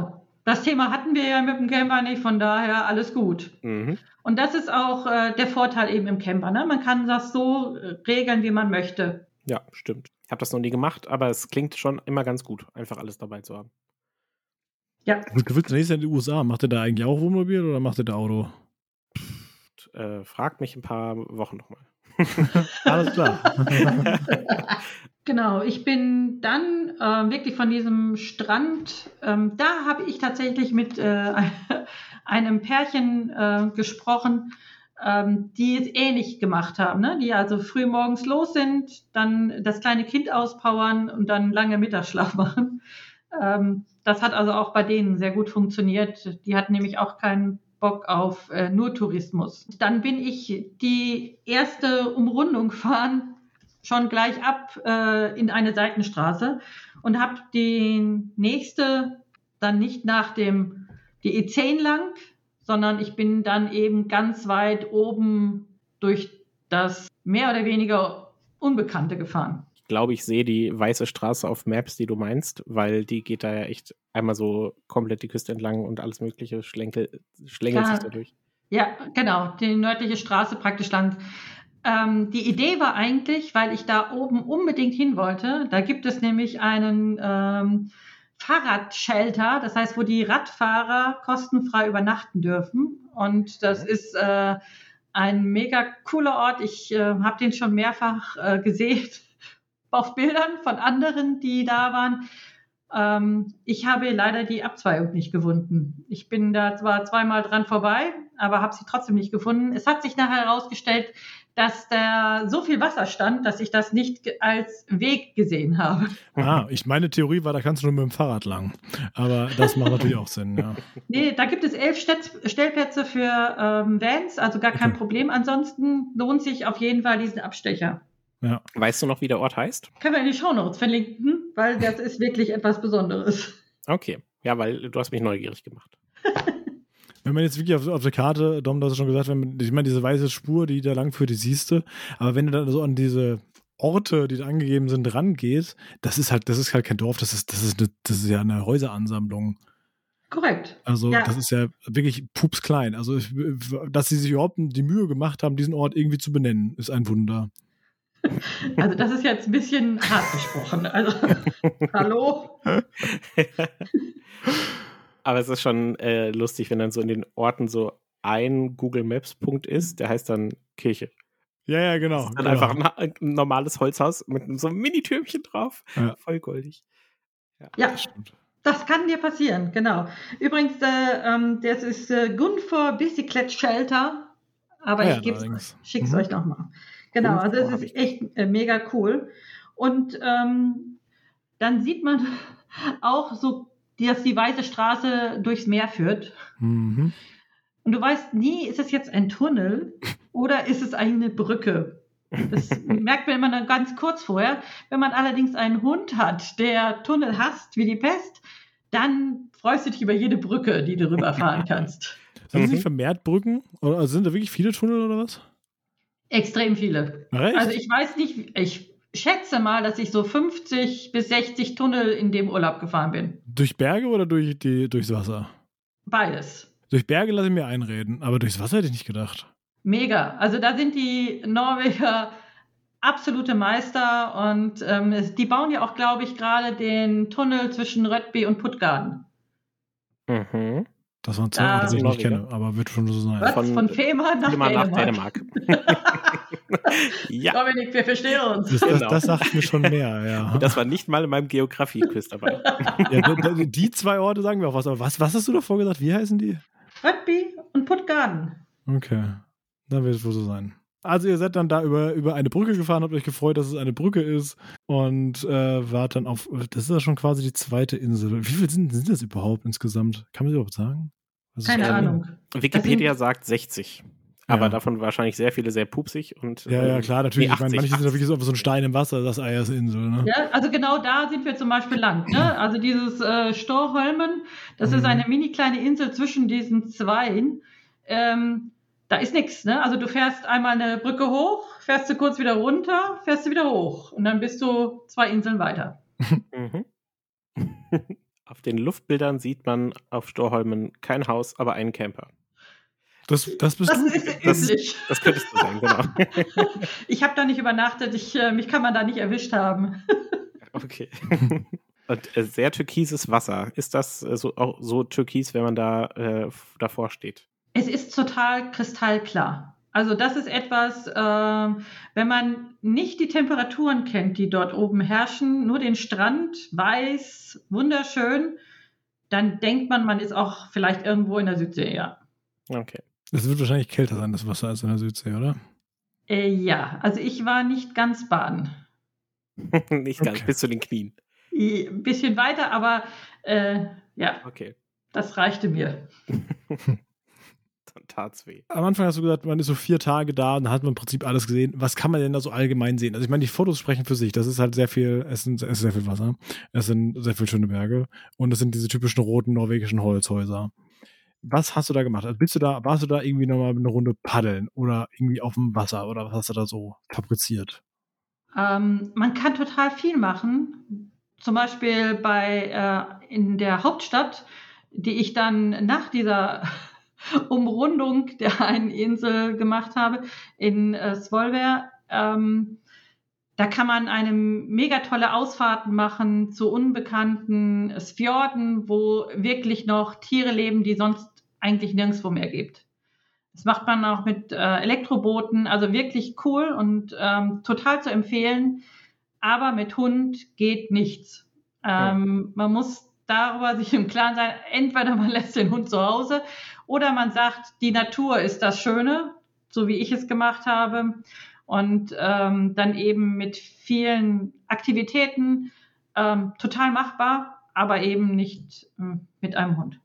das Thema hatten wir ja mit dem Camper nicht, von daher alles gut. Mhm. Und das ist auch äh, der Vorteil eben im Camper. Ne? Man kann das so äh, regeln, wie man möchte. Ja, stimmt. Ich habe das noch nie gemacht, aber es klingt schon immer ganz gut, einfach alles dabei zu haben. Ja. Und du willst nächstes Jahr in die U S A. Macht ihr da eigentlich auch Wohnmobil oder macht ihr da Auto? Und, äh, fragt mich ein paar Wochen nochmal. Alles klar. Genau, ich bin dann äh, wirklich von diesem Strand, ähm, da habe ich tatsächlich mit äh, einem Pärchen äh, gesprochen, ähm, die es ähnlich gemacht haben, ne? Die also früh morgens los sind, dann das kleine Kind auspowern und dann lange Mittagsschlaf machen. Ähm, das hat also auch bei denen sehr gut funktioniert. Die hatten nämlich auch keinen Bock auf äh, nur Tourismus. Dann bin ich die erste Umrundung gefahren, schon gleich ab äh, in eine Seitenstraße und habe die nächste dann nicht nach dem die E zehn lang, sondern ich bin dann eben ganz weit oben durch das mehr oder weniger Unbekannte gefahren. Ich glaube, ich sehe die weiße Straße auf Maps, die du meinst, weil die geht da ja echt einmal so komplett die Küste entlang und alles mögliche schlängelt, schlängelt Ja. sich dadurch. Ja, genau, die nördliche Straße praktisch lang. Ähm, die Idee war eigentlich, weil ich da oben unbedingt hin wollte, da gibt es nämlich einen ähm, Fahrradshelter, das heißt, wo die Radfahrer kostenfrei übernachten dürfen. Und das ist äh, ein mega cooler Ort. Ich äh, habe den schon mehrfach äh, gesehen auf Bildern von anderen, die da waren. Ähm, ich habe leider die Abzweigung nicht gefunden. Ich bin da zwar zweimal dran vorbei, aber habe sie trotzdem nicht gefunden. Es hat sich nachher herausgestellt, dass da so viel Wasser stand, dass ich das nicht ge- als Weg gesehen habe. Ah, ich meine Theorie war, da kannst du nur mit dem Fahrrad lang. Aber das macht natürlich auch Sinn, ja. Nee, da gibt es elf Städt- Stellplätze für ähm, Vans, also gar kein Okay. Problem. Ansonsten lohnt sich auf jeden Fall diesen Abstecher. Ja. Weißt du noch, wie der Ort heißt? Können wir in die Shownotes verlinken, weil das ist wirklich etwas Besonderes. Okay. Ja, weil du hast mich neugierig gemacht. Wenn man jetzt wirklich auf, auf der Karte, Dom, du hast ja schon gesagt, wenn man, ich meine, diese weiße Spur, die da lang führt, die siehst du. Aber wenn du dann so an diese Orte, die da angegeben sind, rangehst, das ist halt, das ist halt kein Dorf, das ist, das ist, eine, das ist ja eine Häuseransammlung. Korrekt. Also Ja. das ist ja wirklich pupsklein. Also ich, dass sie sich überhaupt die Mühe gemacht haben, diesen Ort irgendwie zu benennen, ist ein Wunder. Also das ist jetzt ein bisschen hart gesprochen. Also, hallo? Aber es ist schon äh, lustig, wenn dann so in den Orten so ein Google Maps Punkt ist, der heißt dann Kirche. Ja, ja, genau. Das ist dann genau. einfach ein, ein normales Holzhaus mit so einem Mini-Türmchen drauf. Ja. Voll goldig. Ja, Das stimmt. das kann dir passieren, genau. Übrigens, äh, ähm, das ist äh, Gunfor Bicyclette Shelter, aber Ah ja, ich geb's, allerdings. schick's Mhm. euch nochmal. Genau, also Gunfor es hab ist ich. echt äh, mega cool. Und ähm, dann sieht man auch so, dass die weiße Straße durchs Meer führt. Mhm. Und du weißt nie, ist es jetzt ein Tunnel oder ist es eine Brücke? Das merkt man immer dann ganz kurz vorher. Wenn man allerdings einen Hund hat, der Tunnel hasst wie die Pest, dann freust du dich über jede Brücke, die du rüberfahren kannst. Sind das Mhm. nicht vermehrt Brücken? Oder also sind da wirklich viele Tunnel oder was? Extrem viele. Ach, echt? Also ich weiß nicht, ich schätze mal, dass ich so fünfzig bis sechzig Tunnel in dem Urlaub gefahren bin. Durch Berge oder durch die, durchs Wasser? Beides. Durch Berge lasse ich mir einreden, aber durchs Wasser hätte ich nicht gedacht. Mega. Also da sind die Norweger absolute Meister und ähm, es- die bauen ja auch, glaube ich, gerade den Tunnel zwischen Rødby und Puttgarden. Mhm. Das waren zwei Da- Orte, die ich nicht Norweger. kenne, aber wird schon so sein. Was? Von- Von, Fehmarn nach Immer nach Dänemark. Dänemark. Ja, Dominik, wir verstehen uns. Das, das, Genau. das sagt mir schon mehr, ja. das war nicht mal in meinem Geografie-Quiz dabei. ja d- d- die zwei Orte sagen mir auch was, aber was, was hast du davor gesagt? Wie heißen die? Rødby und Puttgarden. Okay, dann wird es wohl so sein. Also ihr seid dann da über, über eine Brücke gefahren, habt euch gefreut, dass es eine Brücke ist und äh, wart dann auf, das ist ja schon quasi die zweite Insel. Wie viele sind, sind das überhaupt insgesamt? Kann man das überhaupt sagen? Was ist Keine das? Ahnung. Wikipedia sagt sechzig. Aber Ja. davon wahrscheinlich sehr viele sehr pupsig. Und, Ja, ja, ähm, klar, natürlich. nee, Ich meine, achtzig, manche sind da wirklich so auf so ein Stein im Wasser, das Ei ist Insel, ne? Ja, also genau da sind wir zum Beispiel lang. Ne? Also dieses äh, Storholmen, das Mhm. ist eine mini kleine Insel zwischen diesen zweien. Ähm, da ist nichts. Ne? Also du fährst einmal eine Brücke hoch, fährst du kurz wieder runter, fährst du wieder hoch und dann bist du zwei Inseln weiter. Mhm. Auf den Luftbildern sieht man auf Storholmen kein Haus, aber einen Camper. Das, das bist Das du? ist Das, üblich. das könntest du sein, genau. Ich habe da nicht übernachtet, ich, äh, mich kann man da nicht erwischt haben. Okay. Und äh, sehr türkises Wasser. Ist das äh, so, auch so türkis, wenn man da äh, davor steht? Es ist total kristallklar. Also das ist etwas, äh, wenn man nicht die Temperaturen kennt, die dort oben herrschen, nur den Strand, weiß, wunderschön, dann denkt man, man ist auch vielleicht irgendwo in der Südsee, ja. Okay. Das wird wahrscheinlich kälter sein, das Wasser, als in der Südsee, oder? Äh, ja, also ich war nicht ganz baden. Nicht ganz, Okay. bis zu den Knien. Ein bisschen weiter, aber äh, ja, Okay. das reichte mir. Dann tat's weh. Am Anfang hast du gesagt, man ist so vier Tage da und dann hat man im Prinzip alles gesehen. Was kann man denn da so allgemein sehen? Also ich meine, die Fotos sprechen für sich. Das ist halt sehr viel, es, sind, es ist sehr viel Wasser, es sind sehr viele schöne Berge und es sind diese typischen roten norwegischen Holzhäuser. Was hast du da gemacht? Also bist du da, warst du da irgendwie nochmal eine Runde paddeln oder irgendwie auf dem Wasser oder was hast du da so fabriziert? Ähm, man kann total viel machen. Zum Beispiel bei äh, in der Hauptstadt, die ich dann nach dieser Umrundung der einen Insel gemacht habe, in äh, Svolvær. Ähm, da kann man eine mega tolle Ausfahrten machen zu unbekannten Fjorden, wo wirklich noch Tiere leben, die sonst eigentlich nirgendwo mehr gibt. Das macht man auch mit äh, Elektrobooten, also wirklich cool und ähm, total zu empfehlen. Aber mit Hund geht nichts. Ähm, ja. Man muss darüber sich im Klaren sein, entweder man lässt den Hund zu Hause oder man sagt, die Natur ist das Schöne, so wie ich es gemacht habe. Und ähm, dann eben mit vielen Aktivitäten ähm, total machbar, aber eben nicht äh, mit einem Hund.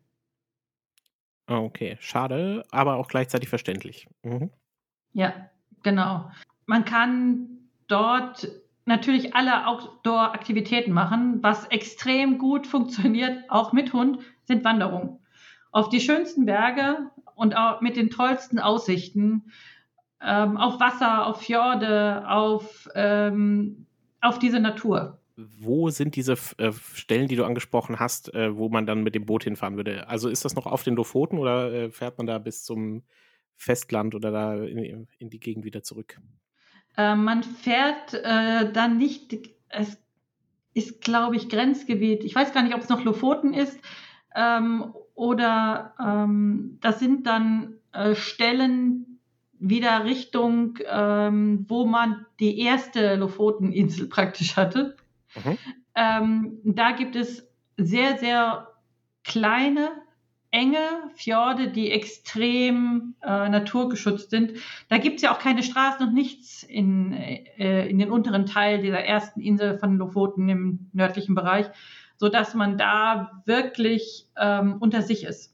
Okay, schade, aber auch gleichzeitig verständlich. Mhm. Ja, genau. Man kann dort natürlich alle Outdoor-Aktivitäten machen. Was extrem gut funktioniert, auch mit Hund, sind Wanderungen. Auf die schönsten Berge und auch mit den tollsten Aussichten. Ähm, auf Wasser, auf Fjorde, auf, ähm, auf diese Natur. Wo sind diese äh, Stellen, die du angesprochen hast, äh, wo man dann mit dem Boot hinfahren würde? Also ist das noch auf den Lofoten oder äh, fährt man da bis zum Festland oder da in, in die Gegend wieder zurück? Äh, man fährt äh, dann nicht, es ist, glaube ich, Grenzgebiet. Ich weiß gar nicht, ob es noch Lofoten ist ähm, oder ähm, das sind dann äh, Stellen wieder Richtung, ähm, wo man die erste Lofoteninsel praktisch hatte. Mhm. Ähm, da gibt es sehr, sehr kleine, enge Fjorde, die extrem äh, naturgeschützt sind. Da gibt es ja auch keine Straßen und nichts in, äh, in den unteren Teil dieser ersten Insel von Lofoten im nördlichen Bereich, sodass man da wirklich ähm, unter sich ist.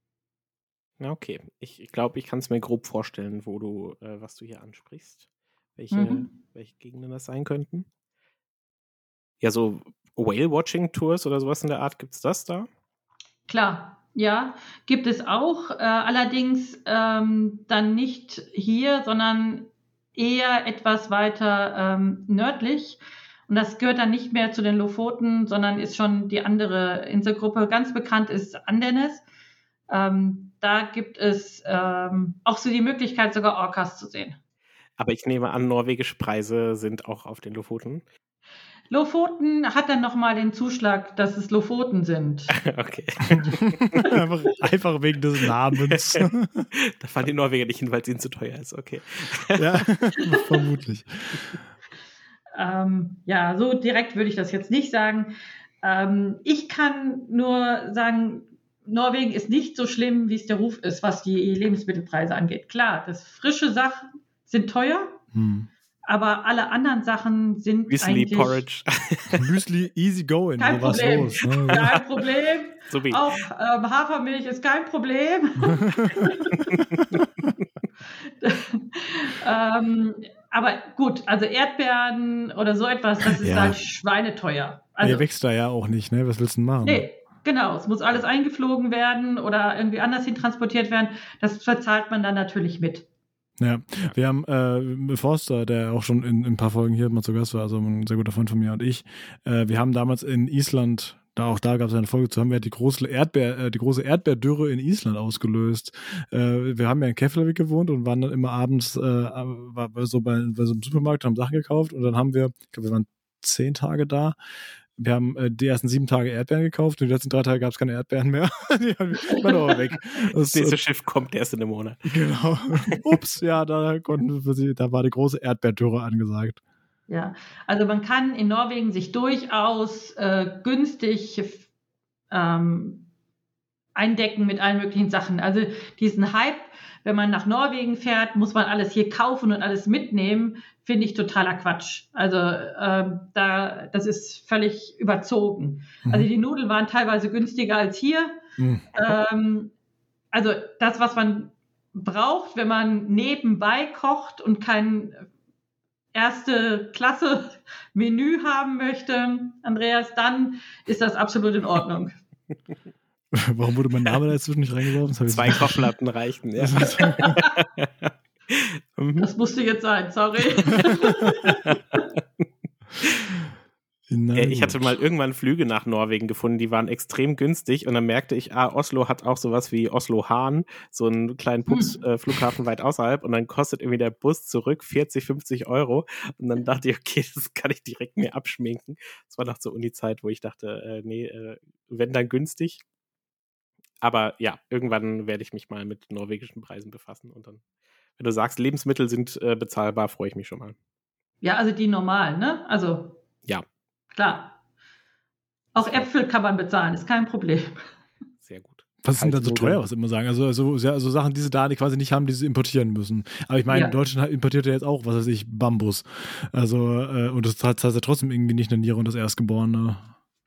Okay, ich, ich glaube, ich kann es mir grob vorstellen, wo du, äh, was du hier ansprichst. Welche, Mhm. welche Gegenden das sein könnten. Ja, so Whale-Watching-Tours oder sowas in der Art, gibt es das da? Klar, ja, gibt es auch. Äh, allerdings ähm, dann nicht hier, sondern eher etwas weiter ähm, nördlich. Und das gehört dann nicht mehr zu den Lofoten, sondern ist schon die andere Inselgruppe. Ganz bekannt ist Andenes. Ähm, da gibt es ähm, auch so die Möglichkeit, sogar Orcas zu sehen. Aber ich nehme an, norwegische Preise sind auch auf den Lofoten. Lofoten hat dann nochmal den Zuschlag, dass es Lofoten sind. Okay. einfach, einfach wegen des Namens. Da fahren die Norweger nicht hin, weil es ihnen zu teuer ist. Okay. Ja, vermutlich. Ähm, ja, so direkt würde ich das jetzt nicht sagen. Ähm, ich kann nur sagen, Norwegen ist nicht so schlimm, wie es der Ruf ist, was die Lebensmittelpreise angeht. Klar, das frische Sachen sind teuer, hm. aber alle anderen Sachen sind Müsli, eigentlich... Porridge. Müsli, easy going. Kein Problem. Los, ne? Kein Problem. So wie. Auch ähm, Hafermilch ist kein Problem. ähm, aber gut, also Erdbeeren oder so etwas, das ist ja halt schweineteuer. Also, der wächst da ja auch nicht, ne? Was willst du denn machen? Nee, genau. Es muss alles eingeflogen werden oder irgendwie anders hin transportiert werden. Das verzahlt man dann natürlich mit. Ja, wir haben äh, Forster, der auch schon in, in ein paar Folgen hier mal zu Gast war, also ein sehr guter Freund von mir und ich, äh, wir haben damals in Island Da, auch da gab es eine Folge zu, haben wir die große Erdbeer, äh, die große Erdbeerdürre in Island ausgelöst. Äh, wir haben ja in Keflavik gewohnt und waren dann immer abends äh, war, war so bei, bei so einem Supermarkt, haben Sachen gekauft und dann haben wir, ich glaube, wir waren zehn Tage da. Wir haben äh, die ersten sieben Tage Erdbeeren gekauft und die letzten drei Tage gab es keine Erdbeeren mehr. Die waren aber weg. Das, das nächste Schiff kommt erst in einem Monat. Genau. Ups, ja, da konnten wir sie, da war die große Erdbeerdürre angesagt. Ja, also man kann in Norwegen sich durchaus äh, günstig ähm, eindecken mit allen möglichen Sachen. Also diesen Hype, wenn man nach Norwegen fährt, muss man alles hier kaufen und alles mitnehmen, finde ich totaler Quatsch. Also ähm, da, das ist völlig überzogen. Mhm. Also die Nudeln waren teilweise günstiger als hier. Mhm. Ähm, also das, was man braucht, wenn man nebenbei kocht und kein erste Klasse Menü haben möchte, Andreas, dann ist das absolut in Ordnung. Warum wurde mein Name da inzwischen nicht reingeworfen? Zwei Kochplatten reichten, ja. Das musste jetzt sein, sorry. Ich hatte mal irgendwann Flüge nach Norwegen gefunden, die waren extrem günstig und dann merkte ich, ah, Oslo hat auch sowas wie Oslo-Hahn, so einen kleinen Pups-Flughafen hm. äh, weit außerhalb und dann kostet irgendwie der Bus zurück vierzig, fünfzig Euro und dann dachte ich, okay, das kann ich direkt mir abschminken. Das war noch zur Uni-Zeit, wo ich dachte, äh, nee, äh, wenn dann günstig. Aber ja, irgendwann werde ich mich mal mit norwegischen Preisen befassen und dann, wenn du sagst, Lebensmittel sind äh, bezahlbar, freue ich mich schon mal. Ja, also die normalen, ne? Also ja. Klar. Auch Äpfel kann man bezahlen, ist kein Problem. Sehr gut. Was ist denn dann so teuer, was immer sagen? Also, also, also Sachen, die sie da die quasi nicht haben, die sie importieren müssen. Aber ich meine, ja. Deutschland importiert ja jetzt auch, was weiß ich, Bambus. Also, äh, und das heißt ja trotzdem irgendwie nicht eine Niere und das Erstgeborene.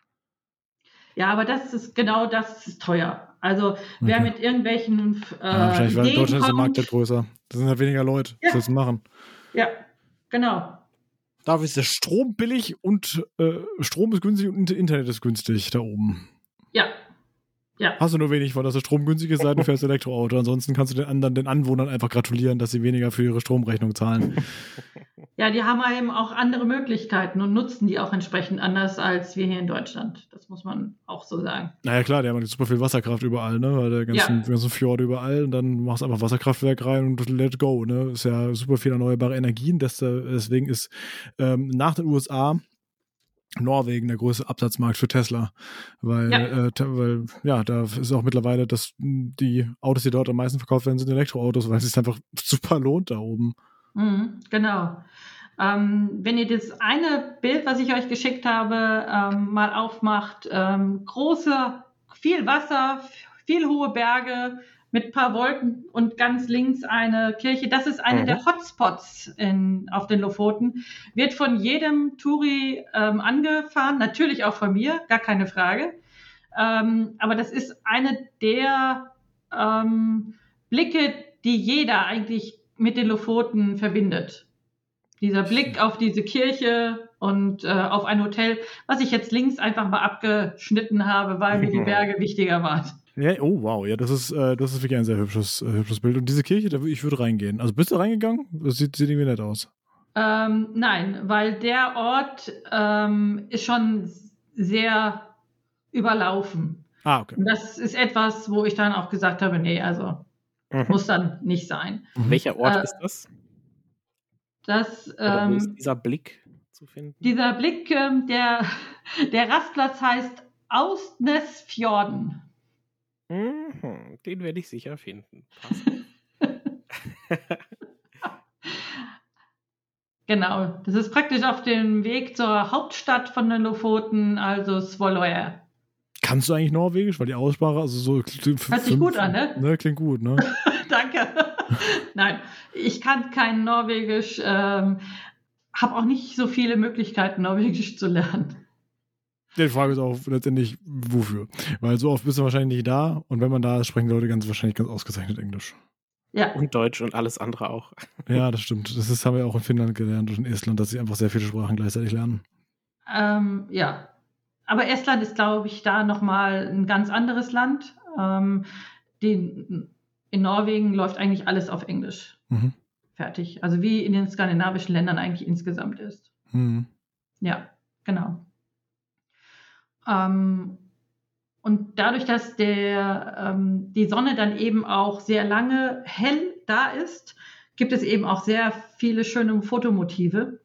Ja, aber das ist genau das ist teuer. Also, wer okay. mit irgendwelchen äh, ja, wahrscheinlich, weil in Deutschland ist der Markt ja größer. Das sind halt weniger Leute, die ja. das machen. Ja, genau. Da ist der Strom billig und äh, Strom ist günstig und Internet ist günstig da oben. Ja. ja. Hast du nur wenig von, dass der Strom günstig ist, seit du fährst Elektroauto. Ansonsten kannst du den anderen, den Anwohnern einfach gratulieren, dass sie weniger für ihre Stromrechnung zahlen. Ja, die haben eben auch andere Möglichkeiten und nutzen die auch entsprechend anders als wir hier in Deutschland. Das muss man auch so sagen. Naja, klar, die haben super viel Wasserkraft überall, ne? Weil der ganzen, ja. ganzen Fjorde überall und dann machst du einfach Wasserkraftwerk rein und let go, ne? Ist ja super viel erneuerbare Energien. Das, deswegen ist ähm, nach den U S A Norwegen der größte Absatzmarkt für Tesla, weil ja. Äh, weil ja, da ist auch mittlerweile, dass die Autos, die dort am meisten verkauft werden, sind Elektroautos, weil es sich einfach super lohnt da oben. Mhm, genau. Ähm, wenn ihr das eine Bild, was ich euch geschickt habe, ähm, mal aufmacht, ähm, große, viel Wasser, viel hohe Berge mit ein paar Wolken und ganz links eine Kirche. Das ist eine mhm. der Hotspots in, auf den Lofoten. Wird von jedem Touri ähm, angefahren, natürlich auch von mir, gar keine Frage. Ähm, aber das ist eine der ähm, Blicke, die jeder eigentlich mit den Lofoten verbindet. Dieser Blick auf diese Kirche und äh, auf ein Hotel, was ich jetzt links einfach mal abgeschnitten habe, weil mir die Berge wichtiger waren. Ja, oh wow, ja, das ist, äh, das ist wirklich ein sehr hübsches, äh, hübsches Bild. Und diese Kirche, da, ich würde reingehen. Also bist du reingegangen? Das sieht, sieht irgendwie nett aus. Ähm, nein, weil der Ort ähm, ist schon sehr überlaufen. Ah, okay. Und das ist etwas, wo ich dann auch gesagt habe, nee, also mhm. muss dann nicht sein. Mhm. Welcher Ort äh, ist das? Das, Oder wo ähm, ist dieser Blick zu finden? Dieser Blick, ähm, der, der Rastplatz heißt Austnesfjorden. Mhm, den werde ich sicher finden. Genau, das ist praktisch auf dem Weg zur Hauptstadt von den Lofoten, also Svolvær. Kannst du eigentlich Norwegisch? Weil die Aussprache, also so. Hört sich gut an, ne? Ne, klingt gut, ne? Danke. Nein, ich kann kein Norwegisch, ähm, habe auch nicht so viele Möglichkeiten, Norwegisch zu lernen. Die Frage ist auch letztendlich, wofür? Weil so oft bist du wahrscheinlich nicht da und wenn man da ist, sprechen Leute ganz wahrscheinlich ganz ausgezeichnet Englisch. Ja. Und Deutsch und alles andere auch. Ja, das stimmt. Das ist, haben wir auch in Finnland gelernt und in Estland, dass sie einfach sehr viele Sprachen gleichzeitig lernen. Ähm, ja. Aber Estland ist, glaube ich, da nochmal ein ganz anderes Land. Ähm, die, in Norwegen läuft eigentlich alles auf Englisch. Mhm. Fertig. Also wie in den skandinavischen Ländern eigentlich insgesamt ist. Mhm. Ja, genau. Ähm, und dadurch, dass der, ähm, die Sonne dann eben auch sehr lange hell da ist, gibt es eben auch sehr viele schöne Fotomotive.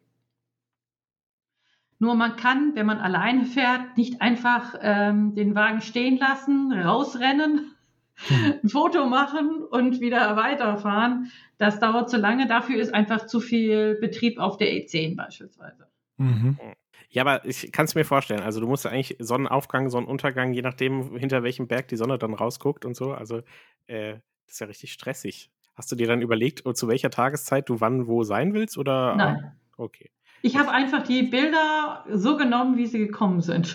Nur man kann, wenn man alleine fährt, nicht einfach ähm, den Wagen stehen lassen, rausrennen, hm. ein Foto machen und wieder weiterfahren. Das dauert zu lange. Dafür ist einfach zu viel Betrieb auf der E zehn beispielsweise. Mhm. Ja, aber ich kann es mir vorstellen. Also du musst ja eigentlich Sonnenaufgang, Sonnenuntergang, je nachdem, hinter welchem Berg die Sonne dann rausguckt und so. Also äh, das ist ja richtig stressig. Hast du dir dann überlegt, zu welcher Tageszeit du wann wo sein willst? Oder? Nein. Okay. Ich habe einfach die Bilder so genommen, wie sie gekommen sind.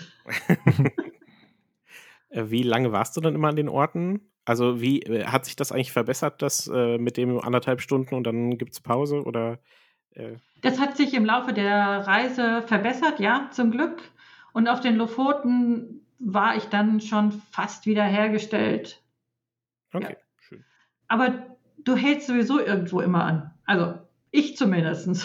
Wie lange warst du dann immer an den Orten? Also wie äh, hat sich das eigentlich verbessert, das äh, mit dem anderthalb Stunden und dann gibt es Pause? Oder? Äh? Das hat sich im Laufe der Reise verbessert, ja, zum Glück. Und auf den Lofoten war ich dann schon fast wieder hergestellt. Okay, ja. Schön. Aber du hältst sowieso irgendwo immer an. Also ich zumindest.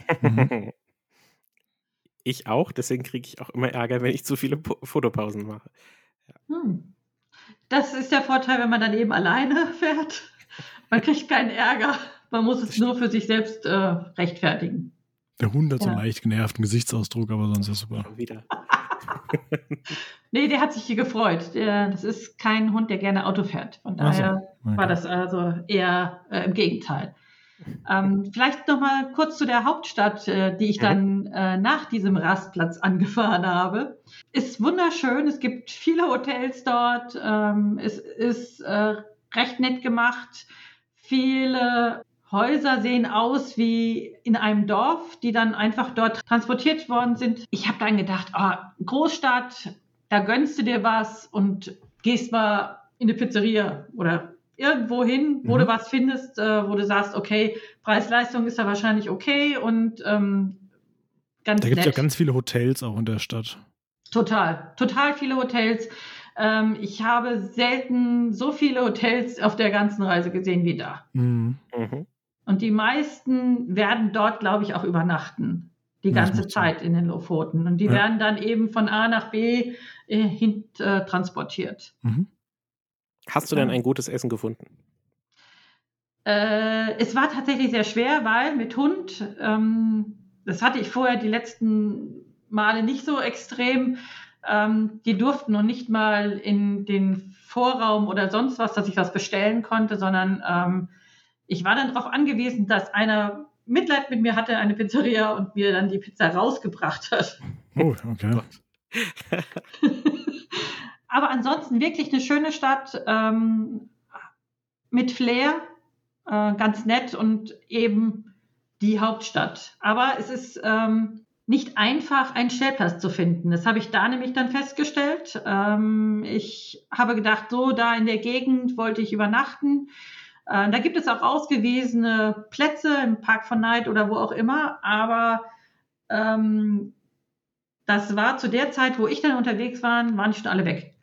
Ich auch, deswegen kriege ich auch immer Ärger, wenn ich zu viele po- Fotopausen mache. Ja. Hm. Das ist der Vorteil, wenn man dann eben alleine fährt. Man kriegt keinen Ärger. Man muss es nur für sich selbst äh, rechtfertigen. Der Hund hat ja. so einen leicht genervten Gesichtsausdruck, aber sonst ist super. Wieder. Nee, der hat sich hier gefreut. Der, das ist kein Hund, der gerne Auto fährt. Von daher so. okay. war das also eher äh, im Gegenteil. Ähm, vielleicht noch mal kurz zu der Hauptstadt, äh, die ich dann äh, nach diesem Rastplatz angefahren habe. Ist wunderschön, es gibt viele Hotels dort, ähm, es ist äh, recht nett gemacht. Viele Häuser sehen aus wie in einem Dorf, die dann einfach dort transportiert worden sind. Ich habe dann gedacht, oh, Großstadt, da gönnst du dir was und gehst mal in eine Pizzeria oder irgendwo hin, wo mhm. du was findest, äh, wo du sagst, okay, Preis-Leistung ist da wahrscheinlich okay und ähm, ganz Da gibt es ja nett. ganz viele Hotels auch in der Stadt. Total, total viele Hotels. Ähm, ich habe selten so viele Hotels auf der ganzen Reise gesehen wie da. Mhm. Mhm. Und die meisten werden dort, glaube ich, auch übernachten. Die ganze Zeit Sinn. In den Lofoten. Und die ja. werden dann eben von A nach B äh, hin äh, transportiert. Mhm. Hast du denn ein gutes Essen gefunden? Äh, es war tatsächlich sehr schwer, weil mit Hund, ähm, das hatte ich vorher die letzten Male nicht so extrem, ähm, die durften noch nicht mal in den Vorraum oder sonst was, dass ich was bestellen konnte, sondern ähm, ich war dann darauf angewiesen, dass einer Mitleid mit mir hatte, eine Pizzeria, und mir dann die Pizza rausgebracht hat. Oh, okay. Aber ansonsten wirklich eine schöne Stadt ähm, mit Flair, äh, ganz nett und eben die Hauptstadt. Aber es ist ähm, nicht einfach, einen Stellplatz zu finden. Das habe ich da nämlich dann festgestellt. Ähm, ich habe gedacht, so da in der Gegend wollte ich übernachten. Äh, da gibt es auch ausgewiesene Plätze im Park von Night oder wo auch immer, aber ähm, das war zu der Zeit, wo ich dann unterwegs war, waren die schon alle weg.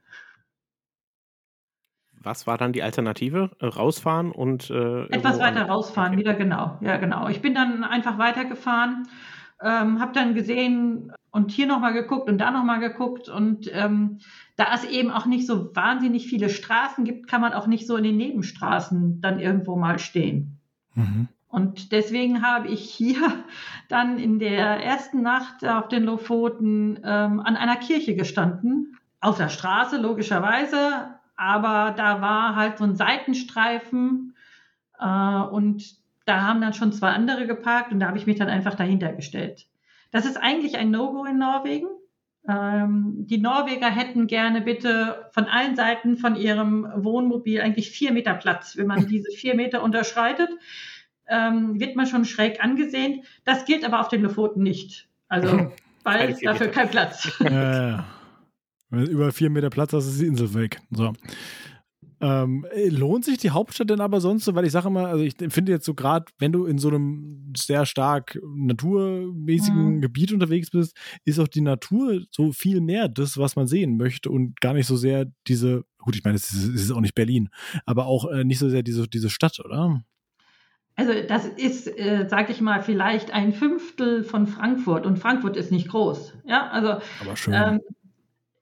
Was war dann die Alternative? Rausfahren und äh, etwas weiter rausfahren, okay. wieder genau. Ja, genau. Ich bin dann einfach weitergefahren, ähm, habe dann gesehen und hier nochmal geguckt und da nochmal geguckt. Und ähm, da es eben auch nicht so wahnsinnig viele Straßen gibt, kann man auch nicht so in den Nebenstraßen dann irgendwo mal stehen. Mhm. Und deswegen habe ich hier dann in der ersten Nacht auf den Lofoten ähm, an einer Kirche gestanden. Auf der Straße, logischerweise. Aber da war halt so ein Seitenstreifen äh, und da haben dann schon zwei andere geparkt und da habe ich mich dann einfach dahinter gestellt. Das ist eigentlich ein No-Go in Norwegen. Ähm, die Norweger hätten gerne bitte von allen Seiten von ihrem Wohnmobil eigentlich vier Meter Platz. Wenn man diese vier Meter unterschreitet, ähm, wird man schon schräg angesehen. Das gilt aber auf den Lofoten nicht. Also, weil dafür kein Platz. Ja, ja. Über vier Meter Platz, das ist die Insel weg. So. Ähm, lohnt sich die Hauptstadt denn aber sonst so? Weil ich sage immer, also ich finde jetzt so gerade, wenn du in so einem sehr stark naturmäßigen mhm. Gebiet unterwegs bist, ist auch die Natur so viel mehr das, was man sehen möchte und gar nicht so sehr diese, gut, ich meine, es ist, es ist auch nicht Berlin, aber auch äh, nicht so sehr diese, diese Stadt, oder? Also das ist, äh, sag ich mal, vielleicht ein Fünftel von Frankfurt und Frankfurt ist nicht groß. Ja, also aber schön. Ähm,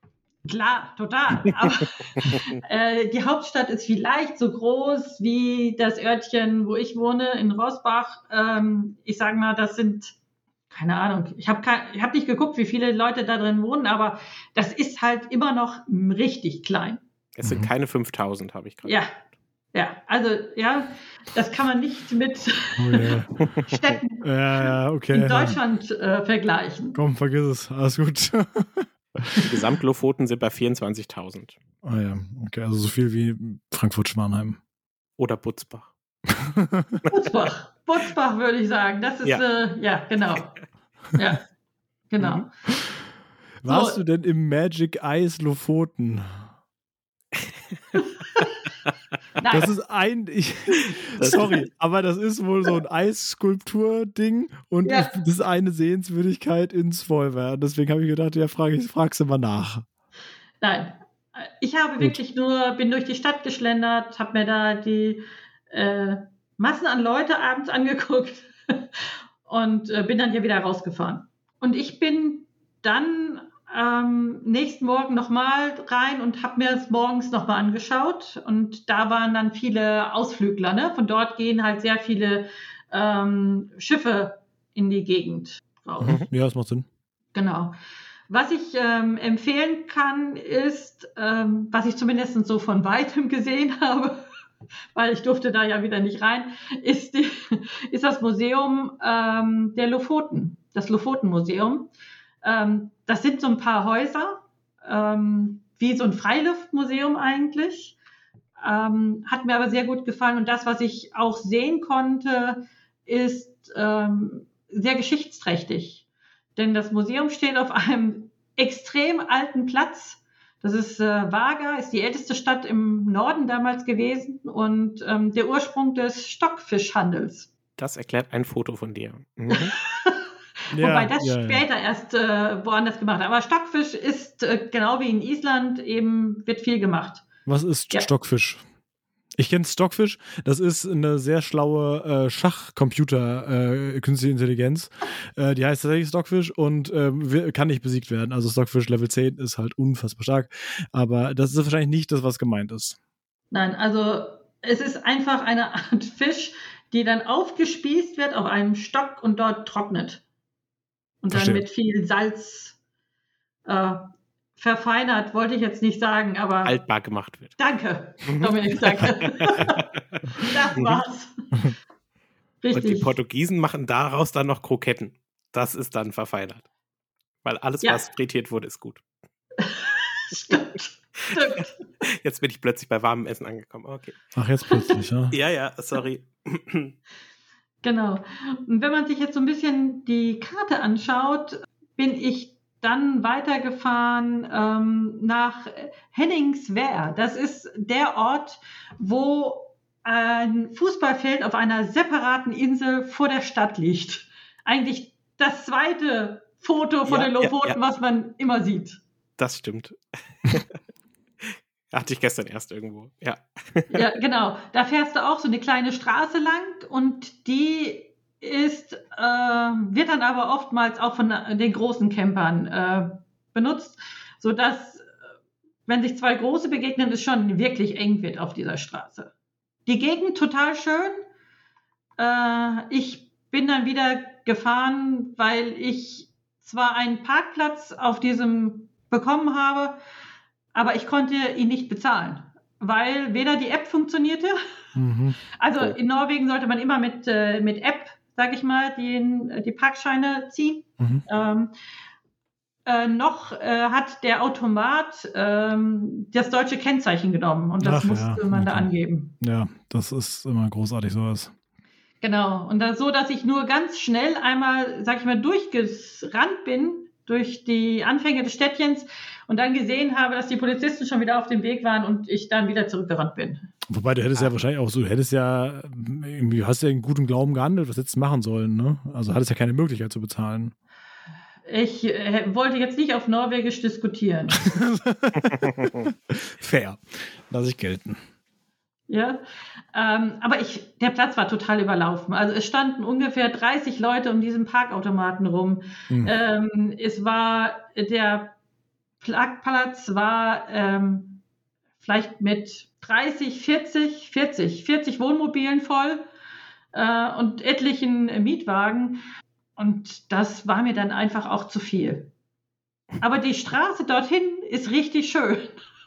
Klar, total. Aber äh, die Hauptstadt ist vielleicht so groß wie das Örtchen, wo ich wohne, in Roßbach. Ähm, ich sage mal, das sind, keine Ahnung, ich habe ich hab nicht geguckt, wie viele Leute da drin wohnen, aber das ist halt immer noch richtig klein. Es sind Mhm. keine fünftausend, habe ich gerade Ja, ja, also ja, das kann man nicht mit Oh, yeah. Städten Ja, ja, okay. in Deutschland äh, vergleichen. Komm, vergiss es. Alles gut. Die Gesamtlofoten sind bei vierundzwanzigtausend. Ah ja, okay, also so viel wie Frankfurt-Schwanheim. Oder Butzbach. Butzbach, Butzbach würde ich sagen. Das ist, Ja. äh, ja, genau. Ja, genau. Warst So. du denn im Magic Eyes Lofoten? Nein, Das ist ein, ich, sorry, aber das ist wohl so ein Eisskulptur-Ding und Ja. ich, das ist eine Sehenswürdigkeit in Svolvær. Deswegen habe ich gedacht, ja, frage ich, fragst du mal nach. nein. Ich habe Gut. wirklich nur, bin durch die Stadt geschlendert, habe mir da die äh, Massen an Leute abends angeguckt und äh, bin dann hier wieder rausgefahren. Und ich bin dann ähm, nächsten Morgen nochmal rein und habe mir es morgens nochmal angeschaut. Und da waren dann viele Ausflügler. Ne? Von dort gehen halt sehr viele ähm, Schiffe in die Gegend raus. Mhm. Ja, das macht Sinn. Genau. Was ich ähm, empfehlen kann, ist, ähm, was ich zumindest so von weitem gesehen habe, weil ich durfte da ja wieder nicht rein, ist, die, ist das Museum ähm, der Lofoten, das Lofoten-Museum. Ähm, das sind so ein paar Häuser, ähm, wie so ein Freiluftmuseum eigentlich. Ähm, hat mir aber sehr gut gefallen. Und das, was ich auch sehen konnte, ist ähm, sehr geschichtsträchtig. Denn das Museum steht auf einem extrem alten Platz. Das ist äh, Vaga, ist die älteste Stadt im Norden damals gewesen und ähm, der Ursprung des Stockfischhandels. Das erklärt ein Foto von dir. Mhm. Ja, Wobei das ja, ja. später erst äh, woanders gemacht hat. Aber Stockfisch ist, äh, genau wie in Island, eben wird viel gemacht. Was ist Ja. Stockfisch? Ich kenne Stockfish, das ist eine sehr schlaue äh, Schachcomputer, äh, künstliche Intelligenz. Äh, die heißt tatsächlich Stockfish und äh, wir- kann nicht besiegt werden. Also Stockfish Level zehn ist halt unfassbar stark. Aber das ist wahrscheinlich nicht das, was gemeint ist. Nein, also es ist einfach eine Art Fisch, die dann aufgespießt wird auf einem Stock und dort trocknet. Und dann Verstehe. mit viel Salz äh, verfeinert, wollte ich jetzt nicht sagen, aber Altbar gemacht wird. danke, Mhm. Dominik, danke. Das war's. Und die Richtig. Portugiesen machen daraus dann noch Kroketten. Das ist dann verfeinert. Weil alles, Ja. was frittiert wurde, ist gut. Stimmt. Stimmt. Jetzt bin ich plötzlich bei warmem Essen angekommen. Okay. Ach, jetzt plötzlich, ja. Ja, ja, sorry. Genau. Und wenn man sich jetzt so ein bisschen die Karte anschaut, bin ich dann weitergefahren ähm, nach Henningswär. Das ist der Ort, wo ein Fußballfeld auf einer separaten Insel vor der Stadt liegt. Eigentlich das zweite Foto von Ja, den ja, Lofoten, ja. was man immer sieht. Das stimmt. Hatte ich gestern erst irgendwo. Ja. Ja, genau. Da fährst du auch so eine kleine Straße lang und die ist, äh, wird dann aber oftmals auch von den großen Campern äh, benutzt, sodass, äh, wenn sich zwei große begegnen, es schon wirklich eng wird auf dieser Straße. Die Gegend total schön. Äh, ich bin dann wieder gefahren, weil ich zwar einen Parkplatz auf diesem bekommen habe, aber ich konnte ihn nicht bezahlen, weil weder die App funktionierte. Mhm. Also Oh. in Norwegen sollte man immer mit, äh, mit App, sag ich mal, die, die Parkscheine ziehen. Mhm. Ähm, äh, noch äh, hat der Automat ähm, das deutsche Kennzeichen genommen und das Ach, musste ja, man da okay. angeben. Ja, das ist immer großartig sowas. Genau. Und das so, dass ich nur ganz schnell einmal, sag ich mal, durchgerannt bin durch die Anfänge des Städtchens und dann gesehen habe, dass die Polizisten schon wieder auf dem Weg waren und ich dann wieder zurückgerannt bin. Wobei du hättest ja wahrscheinlich auch so, du hättest ja irgendwie, hast ja in gutem Glauben gehandelt, was hättest du machen sollen, ne? Also hattest ja keine Möglichkeit zu bezahlen. Ich äh, wollte jetzt nicht auf Norwegisch diskutieren. Fair. Lass ich gelten. Ja, ähm, aber ich, der Platz war total überlaufen. Also es standen ungefähr dreißig Leute um diesen Parkautomaten rum. Mhm. Ähm, es war, der Parkplatz war ähm, vielleicht mit dreißig, vierzig, vierzig, vierzig Wohnmobilen voll äh, und etlichen Mietwagen. Und das war mir dann einfach auch zu viel. Aber die Straße dorthin ist richtig schön.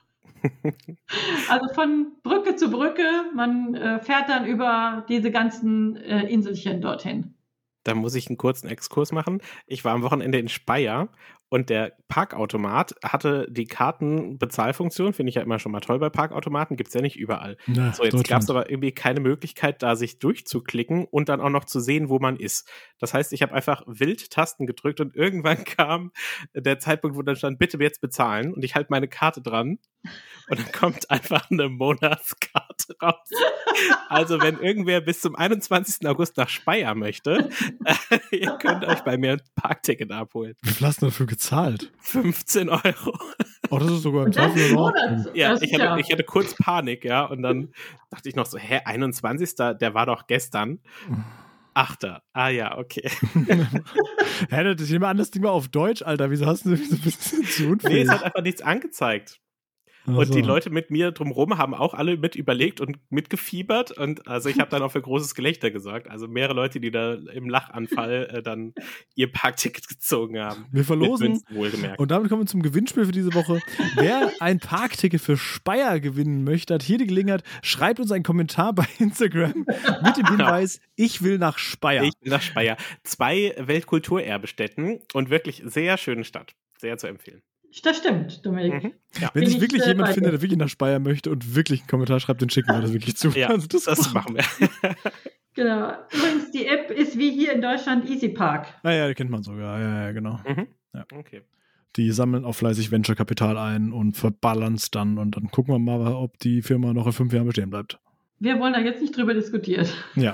Also von Brücke zu Brücke, man äh, fährt dann über diese ganzen äh, Inselchen dorthin. Da muss ich einen kurzen Exkurs machen. Ich war am Wochenende in Speyer und der Parkautomat hatte die Kartenbezahlfunktion, finde ich ja immer schon mal toll bei Parkautomaten, gibt es ja nicht überall. Ja, so, jetzt gab es aber irgendwie keine Möglichkeit, da sich durchzuklicken und dann auch noch zu sehen, wo man ist. Das heißt, ich habe einfach wild Tasten gedrückt und irgendwann kam der Zeitpunkt, wo dann stand, bitte jetzt bezahlen, und ich halte meine Karte dran und dann kommt einfach eine Monatskarte raus. Also wenn irgendwer bis zum einundzwanzigsten August nach Speyer möchte, ihr könnt euch bei mir ein Parkticket abholen. Wie viel hast du dafür gezahlt? fünfzehn Euro. Oh, das ist sogar im Und das ist Zweifel Monats. Ja, Das ich ist hatte, ja- ich hatte kurz Panik, ja, und dann dachte ich noch so, hä, einundzwanzigsten Der war doch gestern. Achter Ah ja, okay. Hä, das ist immer an das Ding mal auf Deutsch, Alter. Wieso hast du wieso bist du zu Nee, unfähig? es hat einfach nichts angezeigt. Ach Und so. die Leute mit mir drumherum haben auch alle mit überlegt und mitgefiebert. Und also ich habe dann auch für großes Gelächter gesorgt. Also mehrere Leute, die da im Lachanfall äh, dann ihr Parkticket gezogen haben. Wir verlosen. Mit Münzen wohlgemerkt. Und damit kommen wir zum Gewinnspiel für diese Woche. Wer ein Parkticket für Speyer gewinnen möchte, hat hier die Gelegenheit, schreibt uns einen Kommentar bei Instagram mit dem Hinweis, ich will nach Speyer. Ich bin nach Speyer. Zwei Weltkulturerbestätten und wirklich sehr schöne Stadt. Sehr zu empfehlen. Das stimmt, Dominik. Mhm. Ja, Wenn bin sich ich, wirklich äh, jemand bei findet, dir. der wirklich nach Speyer möchte und wirklich einen Kommentar schreibt, dann schicken wir das wirklich zu. ja Also das, das machen wir. Genau. Übrigens, die App ist wie hier in Deutschland Easy Park. Naja, die kennt man sogar. Ja, ja, genau. Mhm. Ja. Okay. Die sammeln auch fleißig Venture-Kapital ein und verballern es dann. Und dann gucken wir mal, ob die Firma noch in fünf Jahren bestehen bleibt. Wir wollen da jetzt nicht drüber diskutieren. Ja.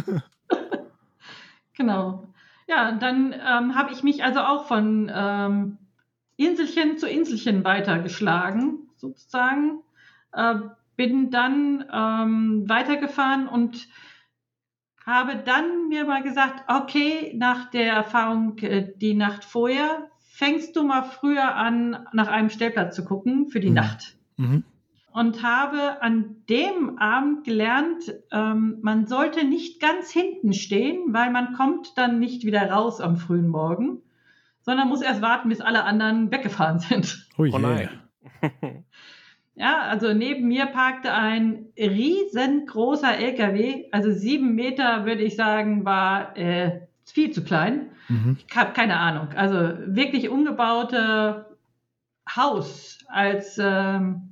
Genau. Ja, dann ähm, habe ich mich also auch von ähm, Inselchen zu Inselchen weitergeschlagen, sozusagen. Äh, bin dann ähm, weitergefahren und habe dann mir mal gesagt, okay, nach der Erfahrung äh, die Nacht vorher, fängst du mal früher an, nach einem Stellplatz zu gucken für die Mhm. Nacht. Mhm. Und habe an dem Abend gelernt, ähm, man sollte nicht ganz hinten stehen, weil man kommt dann nicht wieder raus am frühen Morgen, sondern muss erst warten, bis alle anderen weggefahren sind. Oh, Oh je. nein. Ja, also neben mir parkte ein riesengroßer L K W, also sieben Meter, würde ich sagen, war äh, viel zu klein. Mhm. Ich habe keine Ahnung. Also wirklich umgebaute Haus als ähm,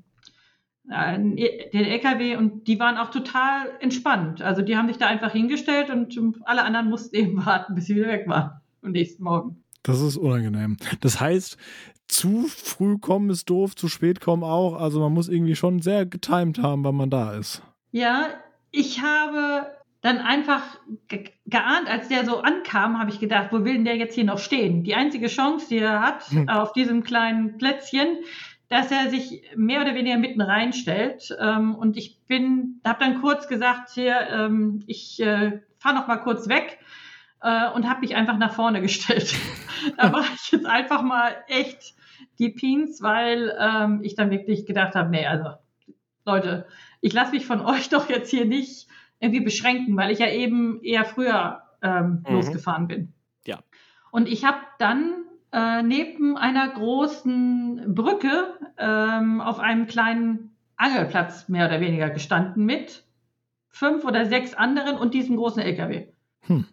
den L K W, und die waren auch total entspannt. Also die haben sich da einfach hingestellt und alle anderen mussten eben warten, bis sie wieder weg waren am nächsten Morgen. Das ist unangenehm. Das heißt, zu früh kommen ist doof, zu spät kommen auch. Also man muss irgendwie schon sehr getimed haben, wann man da ist. Ja, ich habe dann einfach ge geahnt, als der so ankam, habe ich gedacht, wo will denn der jetzt hier noch stehen? Die einzige Chance, die er hat, Hm. auf diesem kleinen Plätzchen, dass er sich mehr oder weniger mitten reinstellt. Ähm, und ich bin, habe dann kurz gesagt, hier, ähm, ich äh, fahre noch mal kurz weg äh, und habe mich einfach nach vorne gestellt. Da mache ich jetzt einfach mal echt die Pins, weil ähm, ich dann wirklich gedacht habe, nee, also Leute, ich lasse mich von euch doch jetzt hier nicht irgendwie beschränken, weil ich ja eben eher früher ähm, Mhm. losgefahren bin. Ja. Und ich habe dann äh, neben einer großen Brücke ähm, auf einem kleinen Angelplatz mehr oder weniger gestanden mit fünf oder sechs anderen und diesem großen L K W. Hm.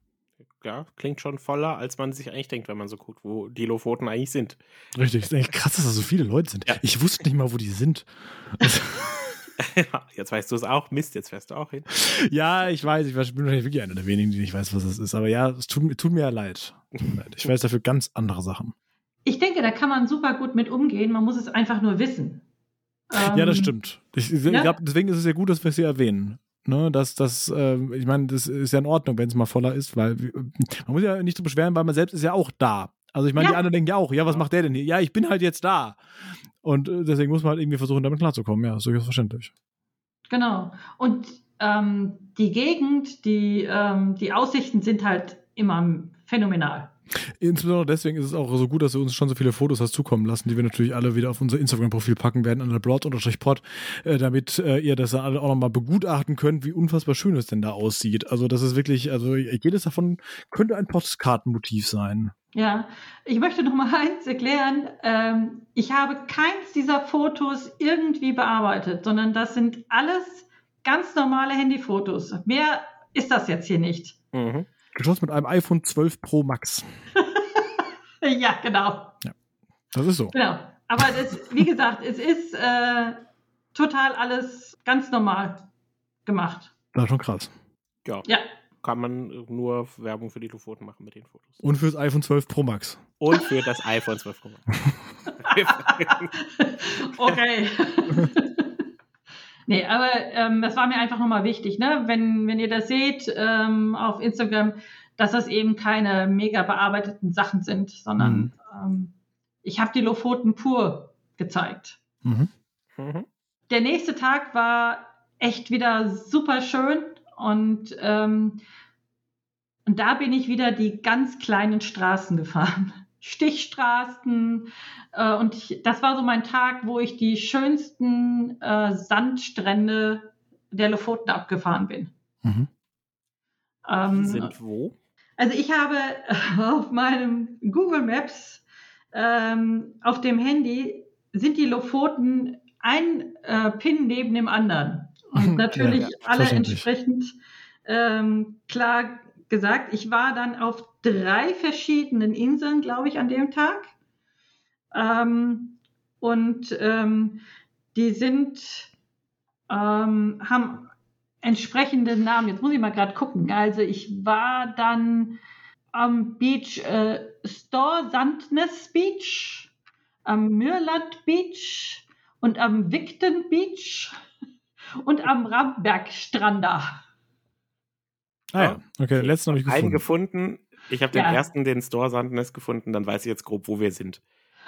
Ja, klingt schon voller, als man sich eigentlich denkt, wenn man so guckt, wo die Lofoten eigentlich sind. Richtig. Ist eigentlich krass, dass da so viele Leute sind. Ja. Ich wusste nicht mal, wo die sind. Also, Ja, jetzt weißt du es auch. Mist, jetzt fährst du auch hin. ja, ich weiß, ich bin wahrscheinlich wirklich einer der wenigen, die nicht weiß, was es ist. Aber ja, es tut, mir- tut mir ja leid. Tut mir leid. Ich weiß dafür ganz andere Sachen. Ich denke, da kann man super gut mit umgehen. Man muss es einfach nur wissen. Ähm, Ja, das stimmt. Ich, ich ja. glaub, deswegen ist es ja gut, dass wir es hier erwähnen. Ne, dass das, äh, ich meine, das ist ja in Ordnung, wenn es mal voller ist, weil wir- man muss ja nicht so beschweren, weil man selbst ist ja auch da. Also ich meine, Ja. die anderen denken ja auch, ja, was macht der denn hier? Ja, ich bin halt jetzt da. Und äh, deswegen muss man halt irgendwie versuchen, damit klarzukommen. Ja, ist durchaus verständlich. Genau. Und ähm, die Gegend, die, ähm, die Aussichten sind halt immer phänomenal. Insbesondere deswegen ist es auch so gut, dass du uns schon so viele Fotos hast zukommen lassen, die wir natürlich alle wieder auf unser Instagram-Profil packen werden, an der Broad-Pod, äh, damit äh, ihr das alle auch nochmal begutachten könnt, wie unfassbar schön es denn da aussieht. Also das ist wirklich, also jedes davon könnte ein Postkartenmotiv sein. Ja, ich möchte noch mal eins erklären. Ähm, ich habe keins dieser Fotos irgendwie bearbeitet, sondern das sind alles ganz normale Handyfotos. Mehr ist das jetzt hier nicht. Mhm. Geschossen mit einem iPhone zwölf Pro Max. Ja, genau. Ja, das ist so. Genau. Aber das, wie gesagt, es ist äh, total alles ganz normal gemacht. Das ist schon krass. Ja. Ja. Kann man nur Werbung für die Lofoten machen mit den Fotos. Und fürs iPhone zwölf Pro Max. Und für das iPhone zwölf Pro Max. Okay. Nee, aber ähm, das war mir einfach nochmal wichtig, ne? Wenn, wenn ihr das seht ähm, auf Instagram, dass das eben keine mega bearbeiteten Sachen sind, sondern Mhm. ähm, ich habe die Lofoten pur gezeigt. Mhm. Mhm. Der nächste Tag war echt wieder super schön und, ähm, und da bin ich wieder die ganz kleinen Straßen gefahren. Stichstraßen äh, und ich, das war so mein Tag, wo ich die schönsten äh, Sandstrände der Lofoten abgefahren bin. Mhm. Ähm, Die sind wo? Also ich habe auf meinem Google Maps ähm, auf dem Handy sind die Lofoten ein äh, Pin neben dem anderen. Und natürlich Ja, alle verständlich. entsprechend ähm, klar gesagt. Ich war dann auf drei verschiedenen Inseln, glaube ich, an dem Tag. Ähm, und ähm, die sind, ähm, haben entsprechende Namen. Jetzt muss ich mal gerade gucken. Also ich war dann am Beach äh, Store Sandnes Beach, am Mürland Beach und am Wigton Beach und am Ramberg Stranda. Ah ja, okay, den letzten habe ich Einen gefunden. gefunden. Ich habe den Ja. ersten, den Store Sandnes gefunden. Dann weiß ich jetzt grob, wo wir sind.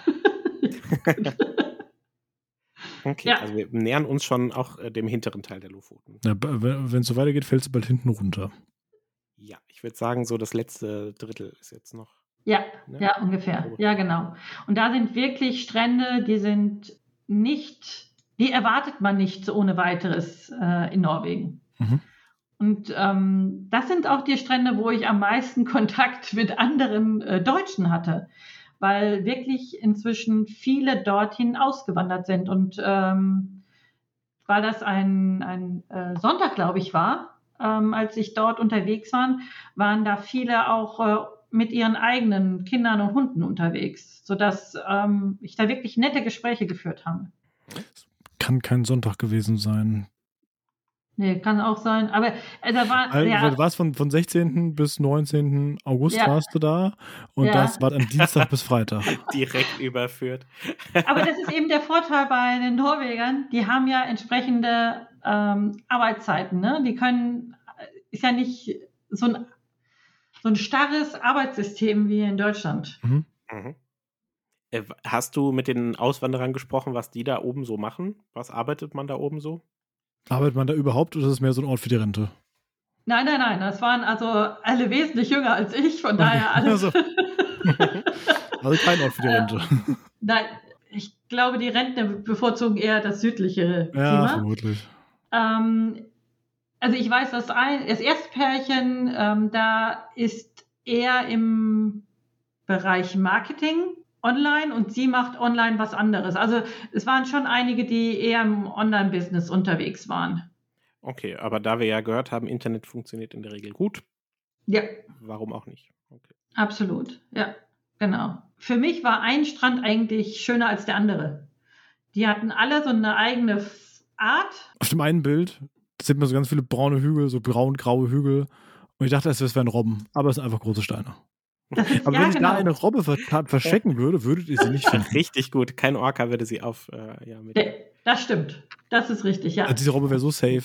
Okay, Ja. also wir nähern uns schon auch äh, dem hinteren Teil der Lofoten. Ja, wenn es so weitergeht, fällst du bald hinten runter. Ja, ich würde sagen, so das letzte Drittel ist jetzt noch. Ja, Ne? ja, ungefähr. Ja, genau. Und da sind wirklich Strände, die sind nicht, die erwartet man nicht so ohne weiteres äh, in Norwegen. Mhm. Und ähm, das sind auch die Strände, wo ich am meisten Kontakt mit anderen äh, Deutschen hatte, weil wirklich inzwischen viele dorthin ausgewandert sind. Und ähm, weil das ein, ein äh, Sonntag, glaube ich, war, ähm, als ich dort unterwegs war, waren da viele auch äh, mit ihren eigenen Kindern und Hunden unterwegs, sodass ähm, ich da wirklich nette Gespräche geführt habe. Kann kein Sonntag gewesen sein. Nee, kann auch sein. Aber äh, da war, Also, ja, du warst von, von sechzehnten bis neunzehnten August Ja. warst du da und Ja. das war dann Dienstag bis Freitag. Direkt überführt. aber das ist eben der Vorteil bei den Norwegern. Die haben ja entsprechende ähm, Arbeitszeiten. Ne? Die können, ist ja nicht so ein, so ein starres Arbeitssystem wie in Deutschland. Mhm. Mhm. Äh, Hast du mit den Auswanderern gesprochen, was die da oben so machen? Was arbeitet man da oben so? Arbeitet man da überhaupt oder ist es mehr so ein Ort für die Rente? Nein, nein, nein. Das waren also alle wesentlich jünger als ich. Von daher alles. Also. Also kein Ort für die Rente. Nein, ich glaube, die Rentner bevorzugen eher das südliche Ja, Klima. vermutlich. Ähm, also ich weiß, dass ein, das erste Pärchen, ähm, da ist eher im Bereich Marketing online und sie macht online was anderes. Also es waren schon einige, die eher im Online-Business unterwegs waren. Okay, aber da wir ja gehört haben, Internet funktioniert in der Regel gut, Ja, warum auch nicht? Okay. absolut. Ja, genau. Für mich war ein Strand eigentlich schöner als der andere. Die hatten alle so eine eigene Art. Auf dem einen Bild sieht man so ganz viele braune Hügel, so braun-graue Hügel. Und ich dachte, es wären Robben, aber es sind einfach große Steine. Das ist, Aber ja, wenn ich genau. da eine Robbe ver verstecken würde, würdet ihr sie nicht finden. Richtig gut. Kein Orca würde sie auf. Äh, ja, mit Ja, das stimmt. Das ist richtig, ja. Also diese Robbe wäre so safe.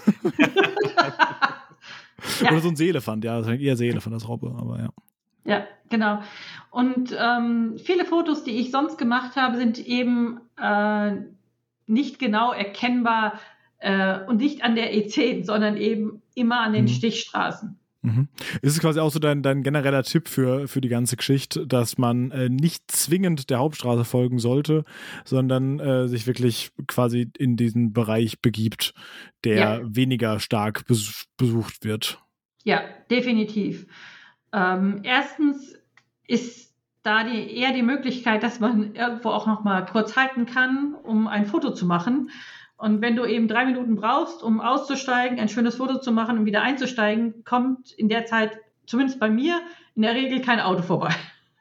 Ja. Oder so ein Seeelefant, ja, das ist eher Seeelefant als Robbe, aber ja. Ja, genau. Und ähm, viele Fotos, die ich sonst gemacht habe, sind eben äh, nicht genau erkennbar äh, und nicht an der E zehn, sondern eben immer an den Mhm. Stichstraßen. Mhm. Ist es quasi auch so dein, dein genereller Tipp für, für die ganze Geschichte, dass man äh, nicht zwingend der Hauptstraße folgen sollte, sondern äh, sich wirklich quasi in diesen Bereich begibt, der Ja. weniger stark bes- besucht wird? Ja, definitiv. Ähm, erstens ist da die, eher die Möglichkeit, dass man irgendwo auch noch mal kurz halten kann, um ein Foto zu machen. Und wenn du eben drei Minuten brauchst, um auszusteigen, ein schönes Foto zu machen und wieder einzusteigen, kommt in der Zeit, zumindest bei mir, in der Regel kein Auto vorbei.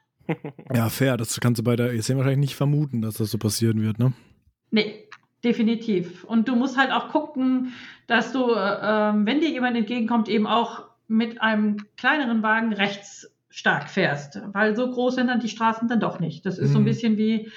Ja, fair. Das kannst du bei der E zehn wahrscheinlich nicht vermuten, dass das so passieren wird, ne? Nee, definitiv. Und du musst halt auch gucken, dass du, ähm, wenn dir jemand entgegenkommt, eben auch mit einem kleineren Wagen rechts stark fährst. Weil so groß sind dann die Straßen dann doch nicht. Das ist Mhm. so ein bisschen wie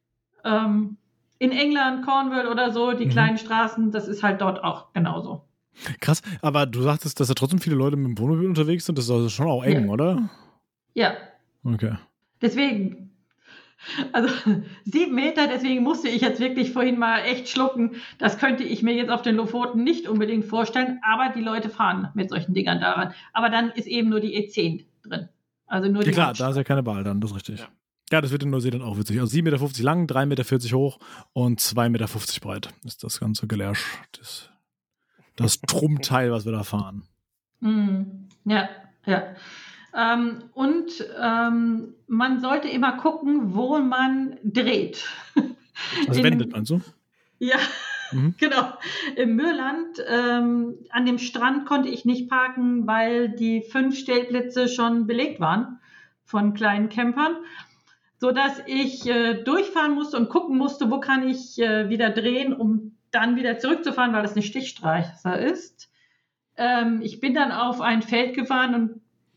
ähm, in England, Cornwall oder so, die Mhm. kleinen Straßen, das ist halt dort auch genauso. Krass, aber du sagtest, dass da trotzdem viele Leute mit dem Wohnmobil unterwegs sind. Das ist also schon auch eng, Ja. oder? Ja, Okay. deswegen, also sieben Meter, deswegen musste ich jetzt wirklich vorhin mal echt schlucken. Das könnte ich mir jetzt auf den Lofoten nicht unbedingt vorstellen, aber die Leute fahren mit solchen Dingern daran. Aber dann ist eben nur die E zehn drin. Also nur Ja, die klar, da Hauptstraße. ist ja keine Wahl dann, das ist richtig. Ja. Ja, das wird in Neuseeland auch witzig. Also sieben Meter fünfzig lang, drei Meter vierzig hoch und zwei Meter fünfzig breit ist das ganze Gelärsch. Das, das Trummteil, was wir da fahren. Mm, ja, ja. Ähm, und ähm, man sollte immer gucken, wo man dreht. Also In- wendet man so? Ja, Mhm. genau. Im Mürland, ähm, an dem Strand konnte ich nicht parken, weil die fünf Stellplätze schon belegt waren von kleinen Campern, sodass ich äh, durchfahren musste und gucken musste, wo kann ich äh, wieder drehen, um dann wieder zurückzufahren, weil das eine Stichstraße ist. Ähm, ich bin dann auf ein Feld gefahren und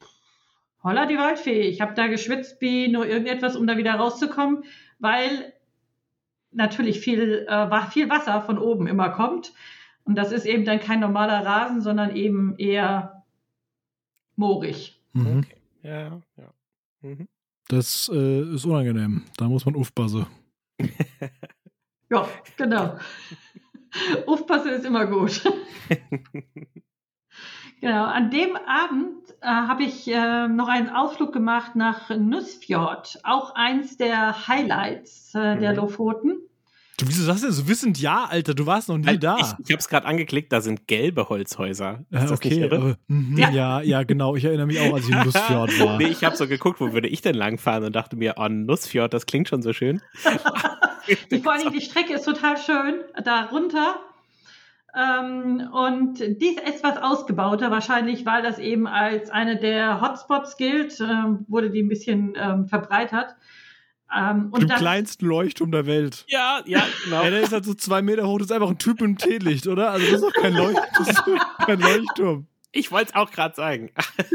holla die Waldfee. Ich habe da geschwitzt wie nur irgendetwas, um da wieder rauszukommen, weil natürlich viel, äh, wa- viel Wasser von oben immer kommt. Und das ist eben dann kein normaler Rasen, sondern eben eher moorig. Mhm. Okay. Ja, ja. Mhm. Das äh, ist unangenehm. Da muss man aufpassen. Ja, genau. Aufpassen ist immer gut. Genau, an dem Abend äh, habe ich äh, noch einen Ausflug gemacht nach Nussfjord, auch eins der Highlights äh, der Mhm. Lofoten. Du, wieso sagst du das so wissend? Ja, Alter, du warst noch nie Weil da. Ich, ich habe es gerade angeklickt, da sind gelbe Holzhäuser. Ist ja, das okay, nicht irre? aber, mhm, Ja. ja. ja, genau. Ich erinnere mich auch, als ich in Lustfjord war. Nee, ich habe so geguckt, wo würde ich denn langfahren und dachte mir, oh, Nussfjord, das klingt schon so schön. Die, vor allem die Strecke ist total schön, da runter. Ähm, und die ist etwas ausgebauter, wahrscheinlich, weil das eben als eine der Hotspots gilt, ähm, wurde die ein bisschen ähm, verbreitert. Ähm, und Dem das, kleinsten Leuchtturm der Welt. Ja, ja, genau. Ja, der ist halt so zwei Meter hoch, das ist einfach ein Typ im Teelicht, oder? Also das ist doch kein, Leucht das ist doch kein Leuchtturm. Ich wollte es auch gerade sagen.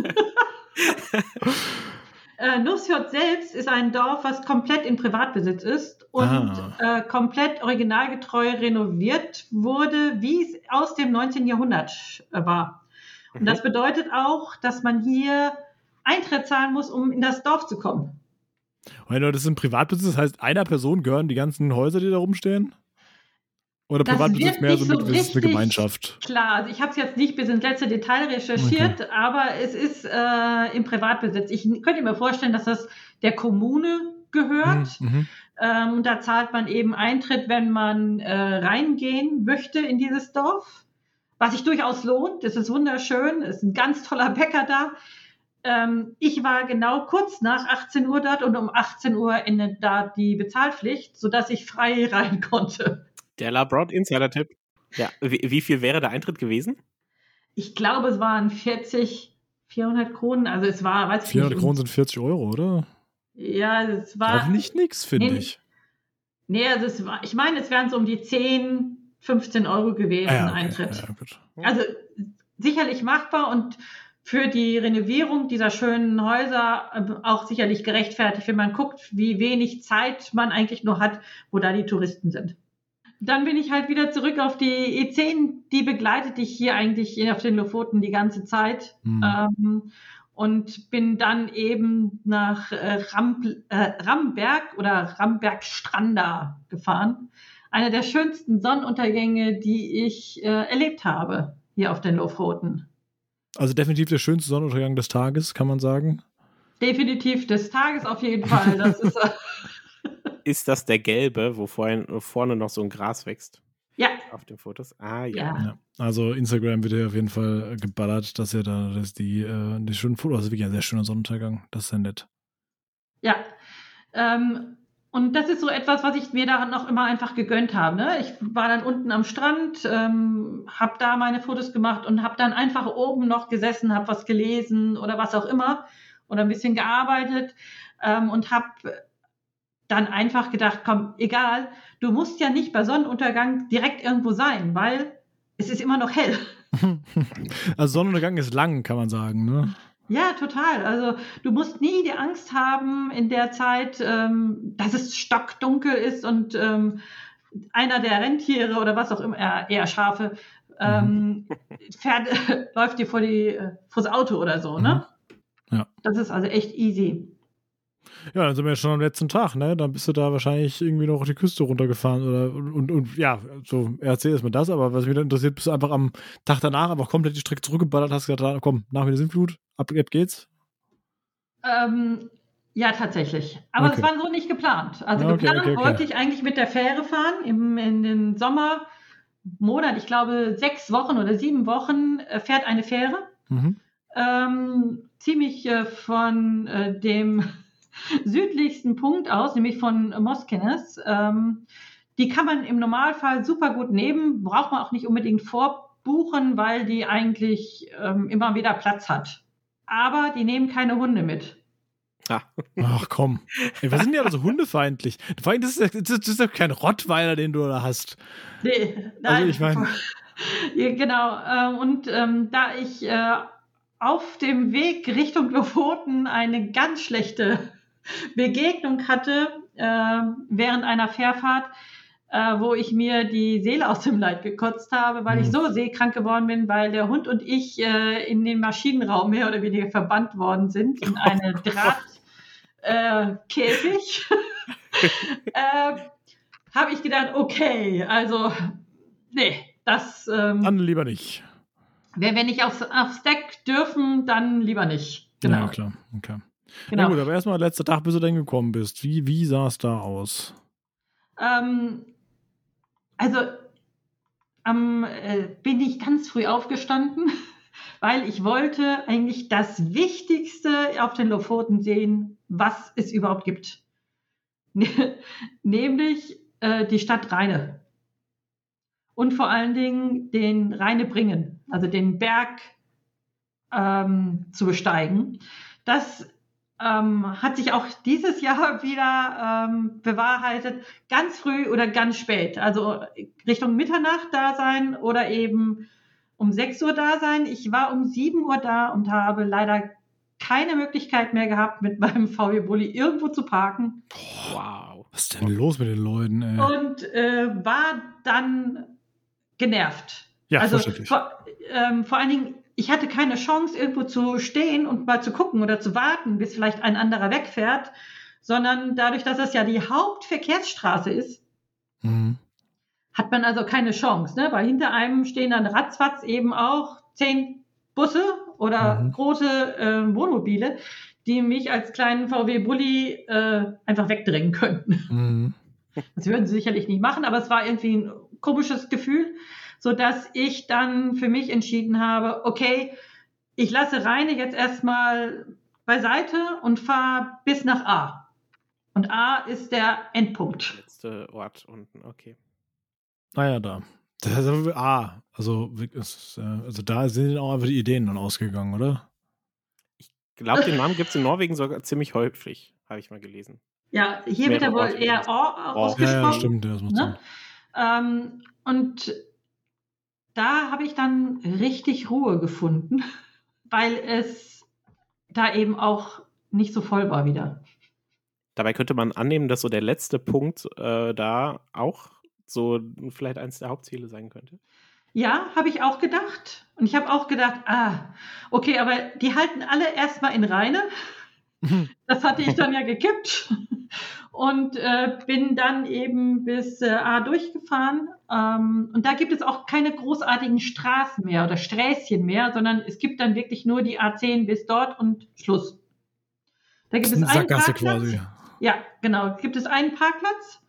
Äh, Nussfjord selbst ist ein Dorf, was komplett in Privatbesitz ist und Ah. äh, komplett originalgetreu renoviert wurde, wie es aus dem neunzehnten Jahrhundert äh, war. Und das bedeutet auch, dass man hier Eintritt zahlen muss, um in das Dorf zu kommen. Wenn das ist ein Privatbesitz, das heißt, einer Person gehören die ganzen Häuser, die da rumstehen? Oder Das Privatbesitz wird mehr nicht so mit, so das ist eine richtig Gemeinschaft? Klar, also ich habe es jetzt nicht bis ins letzte Detail recherchiert, Okay. aber es ist äh, im Privatbesitz. Ich könnte mir vorstellen, dass das der Kommune gehört. Mhm. Ähm, da zahlt man eben Eintritt, wenn man äh, reingehen möchte in dieses Dorf, was sich durchaus lohnt. Es ist wunderschön, es ist ein ganz toller Bäcker da. Ähm, ich war genau kurz nach achtzehn Uhr dort und um achtzehn Uhr endet da die Bezahlpflicht, sodass ich frei rein konnte. Der Labroad Insider-Tipp. Ja, wie, wie viel wäre der Eintritt gewesen? Ich glaube, es waren vierzig, vierhundert Kronen. Also es war, weiß ich vierhundert nicht. Kronen sind vierzig Euro, oder? Ja, es war. Auch nicht nix, finde nee, ich. Nee, also es war, ich meine, es wären so um die zehn, fünfzehn Euro gewesen, Ah, ja, okay. Eintritt. Ja, gut. Also sicherlich machbar und für die Renovierung dieser schönen Häuser äh, auch sicherlich gerechtfertigt, wenn man guckt, wie wenig Zeit man eigentlich nur hat, wo da die Touristen sind. Dann bin ich halt wieder zurück auf die E zehn, die begleitet dich hier eigentlich auf den Lofoten die ganze Zeit. Hm. Ähm, und bin dann eben nach äh, Ramp, äh, Ramberg oder Ramberg-Stranda gefahren. Einer der schönsten Sonnenuntergänge, die ich äh, erlebt habe hier auf den Lofoten. Also definitiv der schönste Sonnenuntergang des Tages, kann man sagen. Definitiv des Tages auf jeden Fall. Das ist, äh ist das der gelbe, wo vorhin, vorne noch so ein Gras wächst? Ja. Auf den Fotos? Ah, ja. Ja. Ja. Also Instagram wird ja auf jeden Fall geballert, dass ihr da dass die, äh, die schönen Fotos, also wirklich ein sehr schöner Sonnenuntergang. Das ist ja nett. Ja. Ähm, und das ist so etwas, was ich mir da noch immer einfach gegönnt habe. Ne? Ich war dann unten am Strand, ähm, habe da meine Fotos gemacht und habe dann einfach oben noch gesessen, habe was gelesen oder was auch immer oder ein bisschen gearbeitet ähm, und habe dann einfach gedacht, komm, egal, du musst ja nicht bei Sonnenuntergang direkt irgendwo sein, weil es ist immer noch hell. Also Sonnenuntergang ist lang, kann man sagen, ne? Ja, total. Also du musst nie die Angst haben in der Zeit, ähm, dass es stockdunkel ist und ähm, einer der Rentiere oder was auch immer, eher, eher Schafe, ähm, fährt, läuft dir vor die, vors Auto oder so, ne? Ja. Das ist also echt easy. Ja, dann sind wir ja schon am letzten Tag, ne? Dann bist du da wahrscheinlich irgendwie noch die Küste runtergefahren oder und, und, und ja, so erzähl erst mal das, aber was mich dann interessiert, bist du einfach am Tag danach einfach komplett die Strecke zurückgeballert, hast gesagt, komm, nach wieder Sintflut, ab, ab geht's? Ähm, ja, tatsächlich. Aber Okay. es war so nicht geplant. Also Okay, geplant okay, okay. wollte ich eigentlich mit der Fähre fahren im, in den Sommermonat, ich glaube sechs Wochen oder sieben Wochen äh, fährt eine Fähre. Mhm. Ähm, ziemlich äh, von äh, dem südlichsten Punkt aus, nämlich von Moskenes. Ähm, die kann man im Normalfall super gut nehmen, braucht man auch nicht unbedingt vorbuchen, weil die eigentlich ähm, immer wieder Platz hat. Aber die nehmen keine Hunde mit. Ah. Ach komm. Ey, was sind die alle so hundefeindlich? Vor allem, das ist, das ist doch kein Rottweiler, den du da hast. Nee, nein. Also ich meine. Ja, genau. Ähm, und ähm, da ich äh, auf dem Weg Richtung Lofoten eine ganz schlechte Begegnung hatte äh, während einer Fährfahrt, äh, wo ich mir die Seele aus dem Leib gekotzt habe, weil Mhm. ich so seekrank geworden bin, weil der Hund und ich äh, in den Maschinenraum mehr oder weniger verbannt worden sind, in eine Drahtkäfig. äh, habe ich gedacht, okay, also nee, das ähm, Dann lieber nicht. wenn wir nicht aufs, aufs Deck dürfen, dann lieber nicht. Genau. Ja, klar. Okay. genau. Ja gut, aber erstmal letzter Tag, bis du denn gekommen bist. Wie, wie sah es da aus? Ähm, also ähm, äh, bin ich ganz früh aufgestanden, weil ich wollte eigentlich das Wichtigste auf den Lofoten sehen, was es überhaupt gibt. Nämlich äh, die Stadt Rheine. Und vor allen Dingen den Rheinebringen, also den Berg ähm, zu besteigen. Das ähm, hat sich auch dieses Jahr wieder ähm, bewahrheitet, ganz früh oder ganz spät, also Richtung Mitternacht da sein oder eben um sechs Uhr da sein. Ich war um sieben Uhr da und habe leider keine Möglichkeit mehr gehabt, mit meinem V W Bulli irgendwo zu parken. Wow. Was ist denn los mit den Leuten, ey? Und äh, war dann genervt. Ja, also verständlich. vor, ähm, vor allen Dingen, ich hatte keine Chance, irgendwo zu stehen und mal zu gucken oder zu warten, bis vielleicht ein anderer wegfährt, sondern dadurch, dass es ja die Hauptverkehrsstraße ist, Mhm. hat man also keine Chance, ne? Weil hinter einem stehen dann ratzfatz eben auch zehn Busse oder Mhm. große äh, Wohnmobile, die mich als kleinen V W Bulli äh, einfach wegdrängen könnten. Mhm. Das würden sie sicherlich nicht machen, aber es war irgendwie ein komisches Gefühl, sodass ich dann für mich entschieden habe, okay, ich lasse Rheine jetzt erstmal beiseite und fahre bis nach A. Und A ist der Endpunkt. Letzte Ort unten, okay. Naja, da. Das heißt aber, ah, also, ist, äh, also da sind auch einfach die Ideen dann ausgegangen, oder? Ich glaube, den Namen gibt es in Norwegen sogar ziemlich häufig, habe ich mal gelesen. Ja, hier wird er wohl eher O ausgesprochen. Ja, ja, stimmt, das macht Ne? Ähm, und da habe ich dann richtig Ruhe gefunden, weil es da eben auch nicht so voll war wieder. Dabei könnte man annehmen, dass so der letzte Punkt äh, da auch so vielleicht eins der Hauptziele sein könnte. Ja, habe ich auch gedacht. Und ich habe auch gedacht, ah, okay, aber die halten alle erstmal in Rheine. Sinn. Das hatte ich dann ja gekippt. und äh, bin dann eben bis äh, A durchgefahren. Ähm, und da gibt es auch keine großartigen Straßen mehr oder Sträßchen mehr, sondern es gibt dann wirklich nur die A zehn bis dort und Schluss. Da gibt Das ist es eine einen Sackgasse Parkplatz. quasi. Ja, genau. Gibt es einen Parkplatz.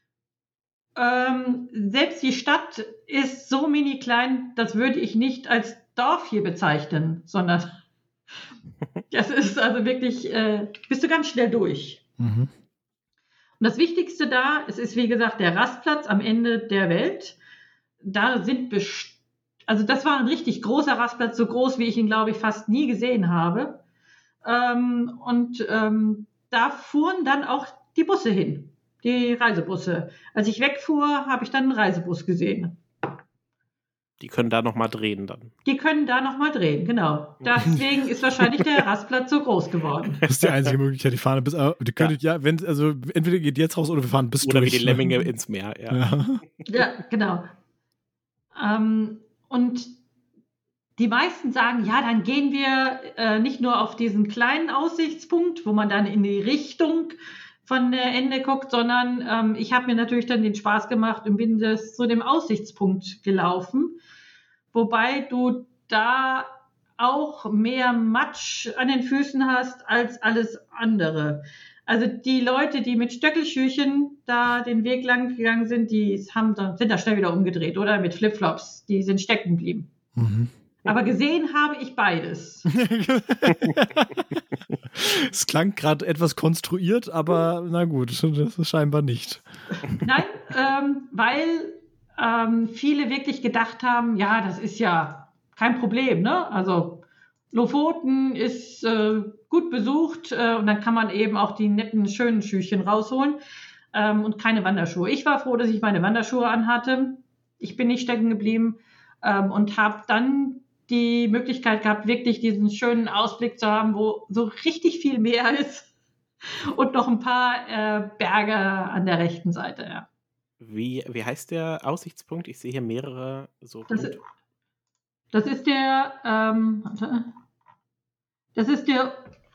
Ähm, selbst die Stadt ist so mini klein, das würde ich nicht als Dorf hier bezeichnen, sondern das ist also wirklich, äh, bist du ganz schnell durch. Mhm. Und das Wichtigste da, es ist wie gesagt der Rastplatz am Ende der Welt. Da sind, best- also das war ein richtig großer Rastplatz, so groß wie ich ihn, glaube ich, fast nie gesehen habe. Ähm, und ähm, da fuhren dann auch die Busse hin, die Reisebusse. Als ich wegfuhr, habe ich dann einen Reisebus gesehen. Die können da nochmal drehen dann. Die können da nochmal drehen, genau. Deswegen ist wahrscheinlich der Rastplatz so groß geworden. Das ist die einzige Möglichkeit, die fahren bis. Äh, die könntet ja, ja wenn, also entweder geht jetzt raus oder wir fahren bis Oder durch. wie die Lemminge ins Meer, ja. Ja, Ja, genau. Ähm, und die meisten sagen, ja, dann gehen wir äh, nicht nur auf diesen kleinen Aussichtspunkt, wo man dann in die Richtung von der Ende guckt, sondern ähm, ich habe mir natürlich dann den Spaß gemacht und bin das zu dem Aussichtspunkt gelaufen, wobei du da auch mehr Matsch an den Füßen hast als alles andere. Also die Leute, die mit Stöckelschüchen da den Weg lang gegangen sind, die haben dann, sind da schnell wieder umgedreht oder mit Flipflops, die sind stecken geblieben. mhm. Aber gesehen habe ich beides. Es klang gerade etwas konstruiert, aber na gut, das ist scheinbar nicht. Nein, ähm, weil ähm, viele wirklich gedacht haben, ja, das ist ja kein Problem, ne? Also Lofoten ist äh, gut besucht äh, und dann kann man eben auch die netten, schönen Schüchen rausholen ähm, und keine Wanderschuhe. Ich war froh, dass ich meine Wanderschuhe anhatte. Ich bin nicht stecken geblieben ähm, und habe dann die Möglichkeit gehabt, wirklich diesen schönen Ausblick zu haben, wo so richtig viel Meer ist und noch ein paar äh, Berge an der rechten Seite. Ja. Wie, wie heißt der Aussichtspunkt? Ich sehe hier mehrere so. Das, Punkte. das ist der, ähm, warte. das ist der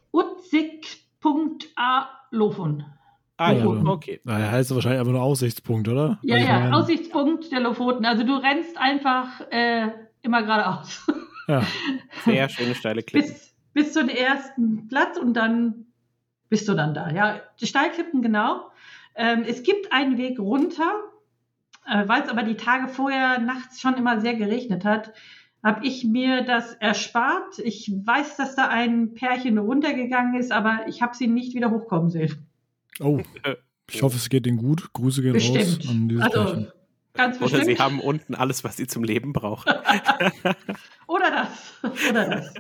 Utzig.a Lofun. Ah ja, Lofoten. okay. Daher heißt es wahrscheinlich einfach nur Aussichtspunkt, oder? Ja, Also ich ja, meine- Aussichtspunkt der Lofoten. Also du rennst einfach äh, immer geradeaus. Ja. Sehr schöne steile Klippen. bis, bis zu dem ersten Platz und dann bist du dann da. Ja, die Steilklippen, genau. Ähm, es gibt einen Weg runter, äh, weil es aber die Tage vorher nachts schon immer sehr geregnet hat, habe ich mir das erspart. Ich weiß, dass da ein Pärchen runtergegangen ist, aber ich habe sie nicht wieder hochkommen sehen. Oh, ich hoffe, es geht Ihnen gut. Grüße gehen raus Bestimmt. an dieses Also Pärchen. ganz Oder bestimmt. sie haben unten alles, was sie zum Leben brauchen. Oder das. Oder das.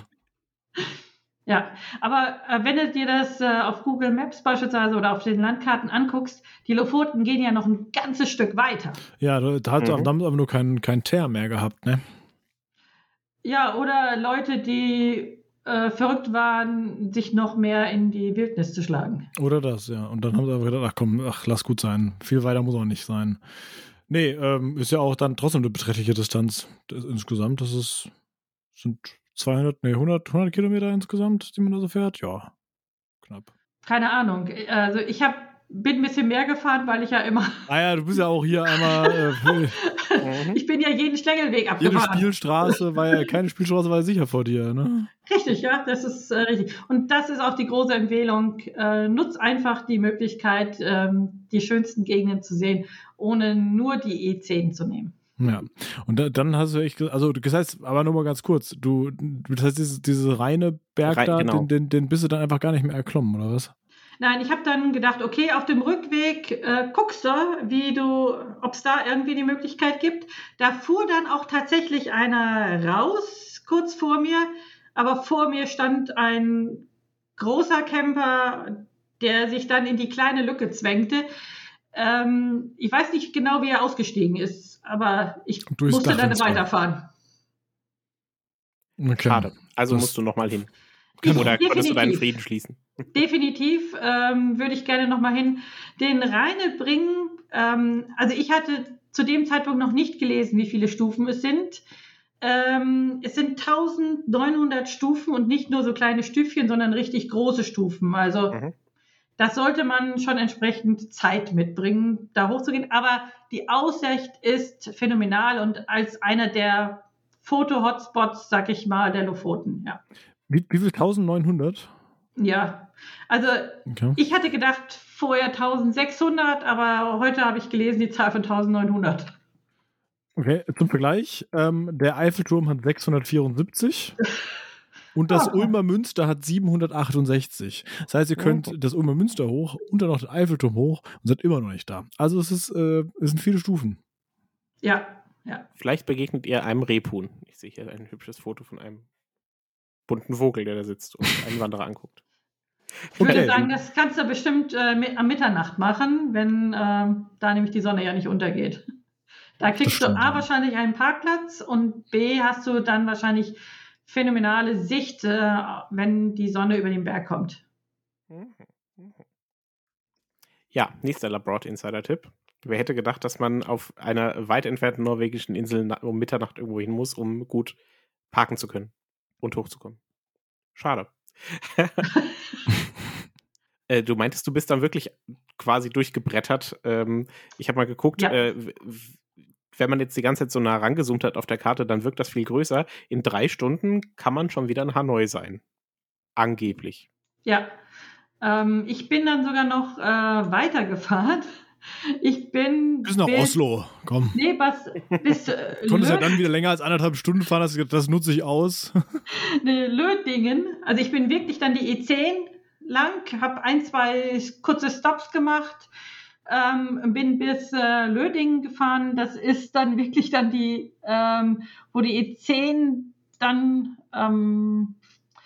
Ja, aber äh, wenn du dir das äh, auf Google Maps beispielsweise oder auf den Landkarten anguckst, die Lofoten gehen ja noch ein ganzes Stück weiter. Ja, da da hat Mhm. da haben sie aber nur kein, kein Teer mehr gehabt, ne? Ja, oder Leute, die äh, verrückt waren, sich noch mehr in die Wildnis zu schlagen. Oder das, ja. Und dann haben sie aber gedacht, ach komm, ach, lass gut sein. Viel weiter muss auch nicht sein. Nee, ähm, ist ja auch dann trotzdem eine beträchtliche Distanz. Das, insgesamt, das ist, sind zweihundert, nee, hundert, hundert Kilometer insgesamt, die man da so fährt. Ja, knapp. Keine Ahnung. Also ich hab, bin ein bisschen mehr gefahren, weil ich ja immer, Ah ja, du bist ja auch hier einmal, äh, Mhm. ich bin ja jeden Schlängelweg jede abgefahren. Spielstraße war ja, keine Spielstraße war ja sicher vor dir, ne? Richtig, ja, das ist äh, richtig. Und das ist auch die große Empfehlung. Äh, nutz einfach die Möglichkeit, ähm, die schönsten Gegenden zu sehen, ohne nur die E zehn zu nehmen. Ja, und da, dann hast du echt, ge- also das heißt, aber nur mal ganz kurz, du, du das heißt, diese, diese reine Berg Rei- da, genau. den, den, den bist du dann einfach gar nicht mehr erklommen, oder was? Nein, ich habe dann gedacht, okay, auf dem Rückweg äh, guckst du, wie du, ob es da irgendwie die Möglichkeit gibt. Da fuhr dann auch tatsächlich einer raus, kurz vor mir, aber vor mir stand ein großer Camper, der sich dann in die kleine Lücke zwängte. Ähm, ich weiß nicht genau, wie er ausgestiegen ist, aber ich Durchs musste Dach dann ins Dach. weiterfahren. Okay. Schade. Also Das- musst du nochmal hin. Genau. Oder konntest du deinen Definitiv. Frieden schließen? Definitiv ähm, würde ich gerne nochmal hin. Den Rheine bringen, ähm, also ich hatte zu dem Zeitpunkt noch nicht gelesen, wie viele Stufen es sind. Ähm, es sind eintausendneunhundert Stufen und nicht nur so kleine Stüfchen, sondern richtig große Stufen. Also Mhm. das sollte man schon entsprechend Zeit mitbringen, da hochzugehen. Aber die Aussicht ist phänomenal und als einer der Foto-Hotspots, sag ich mal, der Lofoten, ja. Wie, wie viel? eintausendneunhundert? Ja, also okay. Ich hatte gedacht vorher eintausendsechshundert, aber heute habe ich gelesen die Zahl von eintausendneunhundert. Okay, zum Vergleich, ähm, der Eiffelturm hat sechshundertvierundsiebzig und das oh. Ulmer Münster hat siebenhundertachtundsechzig. Das heißt, ihr könnt oh. das Ulmer Münster hoch und dann noch den Eiffelturm hoch und seid immer noch nicht da. Also es ist, äh, es sind viele Stufen. Ja, ja. Vielleicht begegnet ihr einem Rebhuhn. Ich sehe hier ein hübsches Foto von einem bunten Vogel, der da sitzt und einen Wanderer anguckt. Ich würde okay. sagen, das kannst du bestimmt äh, mit, am Mitternacht machen, wenn äh, da nämlich die Sonne ja nicht untergeht. Da kriegst du A, wahrscheinlich einen Parkplatz und B, hast du dann wahrscheinlich phänomenale Sicht, äh, wenn die Sonne über den Berg kommt. Ja, nächster Labroad-Insider-Tipp. Wer hätte gedacht, dass man auf einer weit entfernten norwegischen Insel um Mitternacht irgendwo hin muss, um gut parken zu können und hochzukommen. Schade. äh, du meintest, du bist dann wirklich quasi durchgebrettert. Ähm, ich habe mal geguckt, ja. äh, wenn man jetzt die ganze Zeit so nah rangezoomt hat auf der Karte, dann wirkt das viel größer. In drei Stunden kann man schon wieder in Hanoi sein. Angeblich. Ja, ähm, ich bin dann sogar noch äh, weitergefahren. Ich bin bis nach bis, Oslo, komm. Nee, was, bis äh, du konntest ja dann wieder länger als anderthalb Stunden fahren, das, das nutze ich aus. Ne, Lödingen, also ich bin wirklich dann die E zehn lang, habe ein, zwei kurze Stops gemacht, ähm, bin bis äh, Lödingen gefahren. Das ist dann wirklich dann die, ähm, wo die E zehn dann, ähm,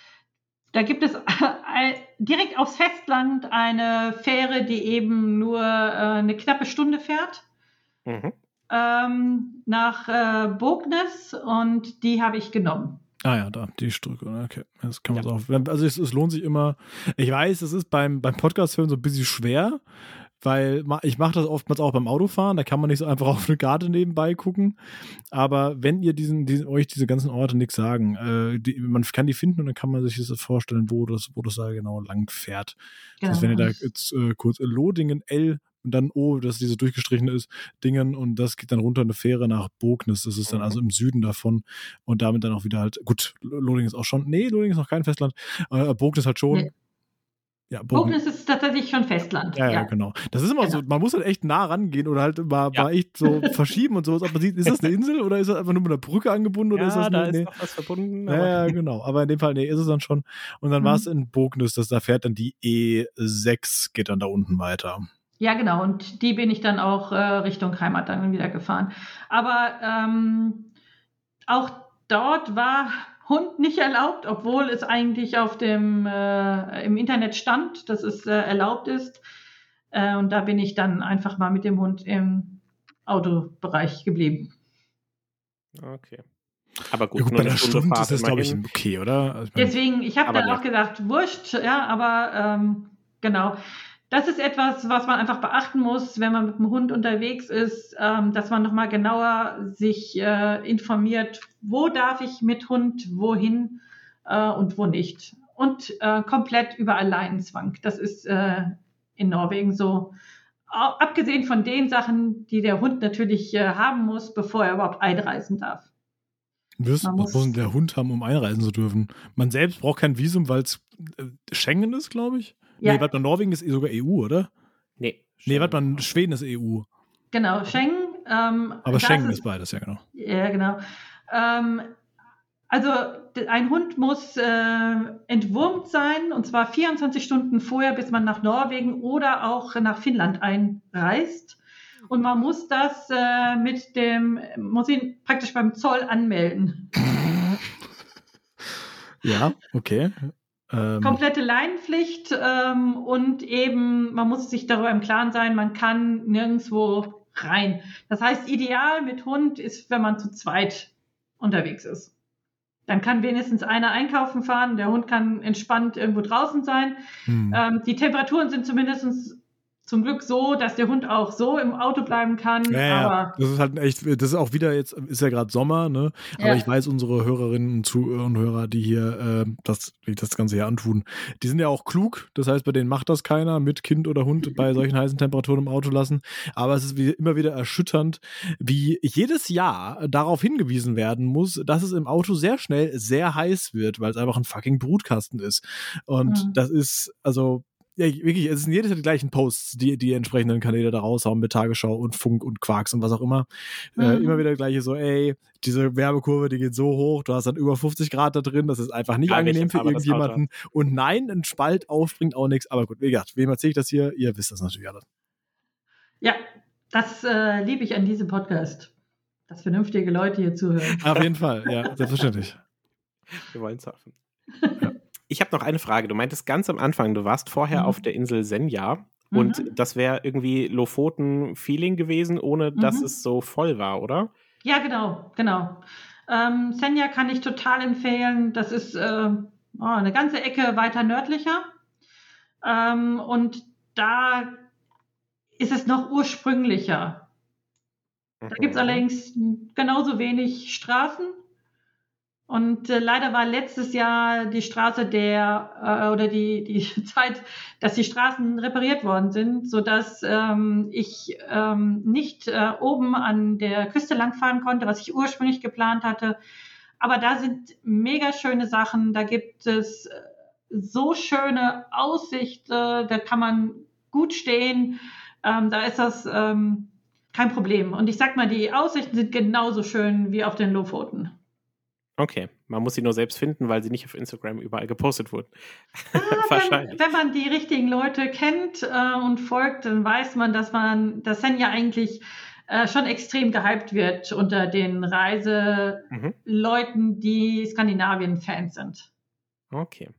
da gibt es äh, direkt aufs Festland eine Fähre, die eben nur äh, eine knappe Stunde fährt. Mhm. Ähm, nach äh, Bognes und die habe ich genommen. Ah ja, da, die Strecke, okay. Das kann man ja. auch. Also es, es lohnt sich immer. Ich weiß, es ist beim, beim Podcast-Hören so ein bisschen schwer, weil ich mache das oftmals auch beim Autofahren, da kann man nicht so einfach auf eine Karte nebenbei gucken. Aber wenn ihr diesen, diesen euch diese ganzen Orte nichts sagen, äh, die, man kann die finden und dann kann man sich das vorstellen, wo das, wo das da genau lang fährt. Genau. Das heißt, wenn ihr da jetzt äh, kurz Lodingen, L und dann O, dass diese durchgestrichen ist, Dingen und das geht dann runter eine Fähre nach Bognes, das ist dann mhm. also im Süden davon und damit dann auch wieder halt, gut, Lodingen ist auch schon, nee, Lodingen ist noch kein Festland, äh, Bognes halt schon. Nee. Ja, Bognes ist tatsächlich schon Festland. Ja, ja, ja, genau. Das ist immer genau. so, man muss halt echt nah rangehen oder halt mal, ja. mal echt so verschieben und sowas. Aber ist das eine Insel oder ist das einfach nur mit einer Brücke angebunden? Oder ja, ist das da eine, ist nee. noch was verbunden. Ja, ja, genau. Aber in dem Fall, nee, ist es dann schon. Und dann mhm. war es in Bognes, dass da fährt dann die E sechs, geht dann da unten weiter. Ja, genau. Und die bin ich dann auch äh, Richtung Heimat dann wieder gefahren. Aber ähm, auch dort war Hund nicht erlaubt, obwohl es eigentlich auf dem äh, im Internet stand, dass es äh, erlaubt ist. Äh, und da bin ich dann einfach mal mit dem Hund im Autobereich geblieben. Okay. Aber gut, ja, gut bei der Stunde, Stunde ist das, glaube ich, okay, oder? Also ich mein, Deswegen, ich habe dann ja. auch gesagt, wurscht, ja, aber ähm, genau. Das ist etwas, was man einfach beachten muss, wenn man mit dem Hund unterwegs ist, ähm, dass man nochmal genauer sich äh, informiert, wo darf ich mit Hund, wohin äh, und wo nicht. Und äh, komplett überall Leinenzwang. Das ist äh, in Norwegen so. Auch, abgesehen von den Sachen, die der Hund natürlich äh, haben muss, bevor er überhaupt einreisen darf. Was, was muss denn der Hund haben, um einreisen zu dürfen? Man selbst braucht kein Visum, weil es äh, Schengen ist, glaube ich. Ja. Nee, warte mal, Norwegen ist sogar E U, oder? Nee. Nee, warte mal, Schweden ist E U. Genau, Schengen. Ähm, Aber Schengen ist, ist beides, ja, genau. Ja, genau. Ähm, also, ein Hund muss äh, entwurmt sein, und zwar vierundzwanzig Stunden vorher, bis man nach Norwegen oder auch nach Finnland einreist. Und man muss das äh, mit dem, muss ihn praktisch beim Zoll anmelden. Ja, okay. Ähm. Komplette Leinenpflicht ähm, und eben, man muss sich darüber im Klaren sein, man kann nirgendwo rein. Das heißt, ideal mit Hund ist, wenn man zu zweit unterwegs ist. Dann kann wenigstens einer einkaufen fahren, der Hund kann entspannt irgendwo draußen sein. Hm. Ähm, die Temperaturen sind zumindest zum Glück so, dass der Hund auch so im Auto bleiben kann. Ja, aber ja. Das ist halt echt, das ist auch wieder jetzt, ist ja gerade Sommer, ne? Aber Ja. ich weiß, unsere Hörerinnen und Zuhörer und Hörer, die hier äh, das, die das Ganze hier antun, die sind ja auch klug. Das heißt, bei denen macht das keiner, mit Kind oder Hund bei solchen heißen Temperaturen im Auto lassen. Aber es ist wie, immer wieder erschütternd, wie jedes Jahr darauf hingewiesen werden muss, dass es im Auto sehr schnell sehr heiß wird, weil es einfach ein fucking Brutkasten ist. Und Mhm. das ist, also, ja, wirklich, es sind jedes Jahr die gleichen Posts, die die entsprechenden Kanäle da raushauen mit Tagesschau und Funk und Quarks und was auch immer. Mhm. Äh, immer wieder gleiche so, ey, diese Werbekurve, die geht so hoch, du hast dann über fünfzig Grad da drin, das ist einfach nicht Ja, angenehm welche für Farbe das irgendjemanden. Und nein, ein Spalt aufbringt auch nichts. Aber gut, wie gesagt, wem erzähle ich das hier? Ihr wisst das natürlich alle. Ja, das äh, liebe ich an diesem Podcast. Dass vernünftige Leute hier zuhören. Auf jeden Fall, ja, selbstverständlich. Wir wollen surfen. Ja. Ich habe noch eine Frage. Du meintest ganz am Anfang, du warst vorher Mhm. auf der Insel Senja und Mhm. das wäre irgendwie Lofoten-Feeling gewesen, ohne dass Mhm. es so voll war, oder? Ja, genau, genau. Ähm, Senja kann ich total empfehlen. Das ist äh, oh, eine ganze Ecke weiter nördlicher. Ähm, und da ist es noch ursprünglicher. Da gibt es Mhm. allerdings genauso wenig Straßen. Und äh, leider war letztes Jahr die Straße der, äh, oder die, die Zeit, dass die Straßen repariert worden sind, sodass ähm, ich ähm, nicht äh, oben an der Küste langfahren konnte, was ich ursprünglich geplant hatte. Aber da sind mega schöne Sachen. Da gibt es äh, so schöne Aussichten, da kann man gut stehen. Ähm, da ist das ähm, kein Problem. Und ich sag mal, die Aussichten sind genauso schön wie auf den Lofoten. Okay, man muss sie nur selbst finden, weil sie nicht auf Instagram überall gepostet wurden. Ah, Wahrscheinlich. wenn, wenn man die richtigen Leute kennt äh, und folgt, dann weiß man, dass man, dass Senja eigentlich äh, schon extrem gehypt wird unter den Reiseleuten, Mhm. die Skandinavien-Fans sind. Okay.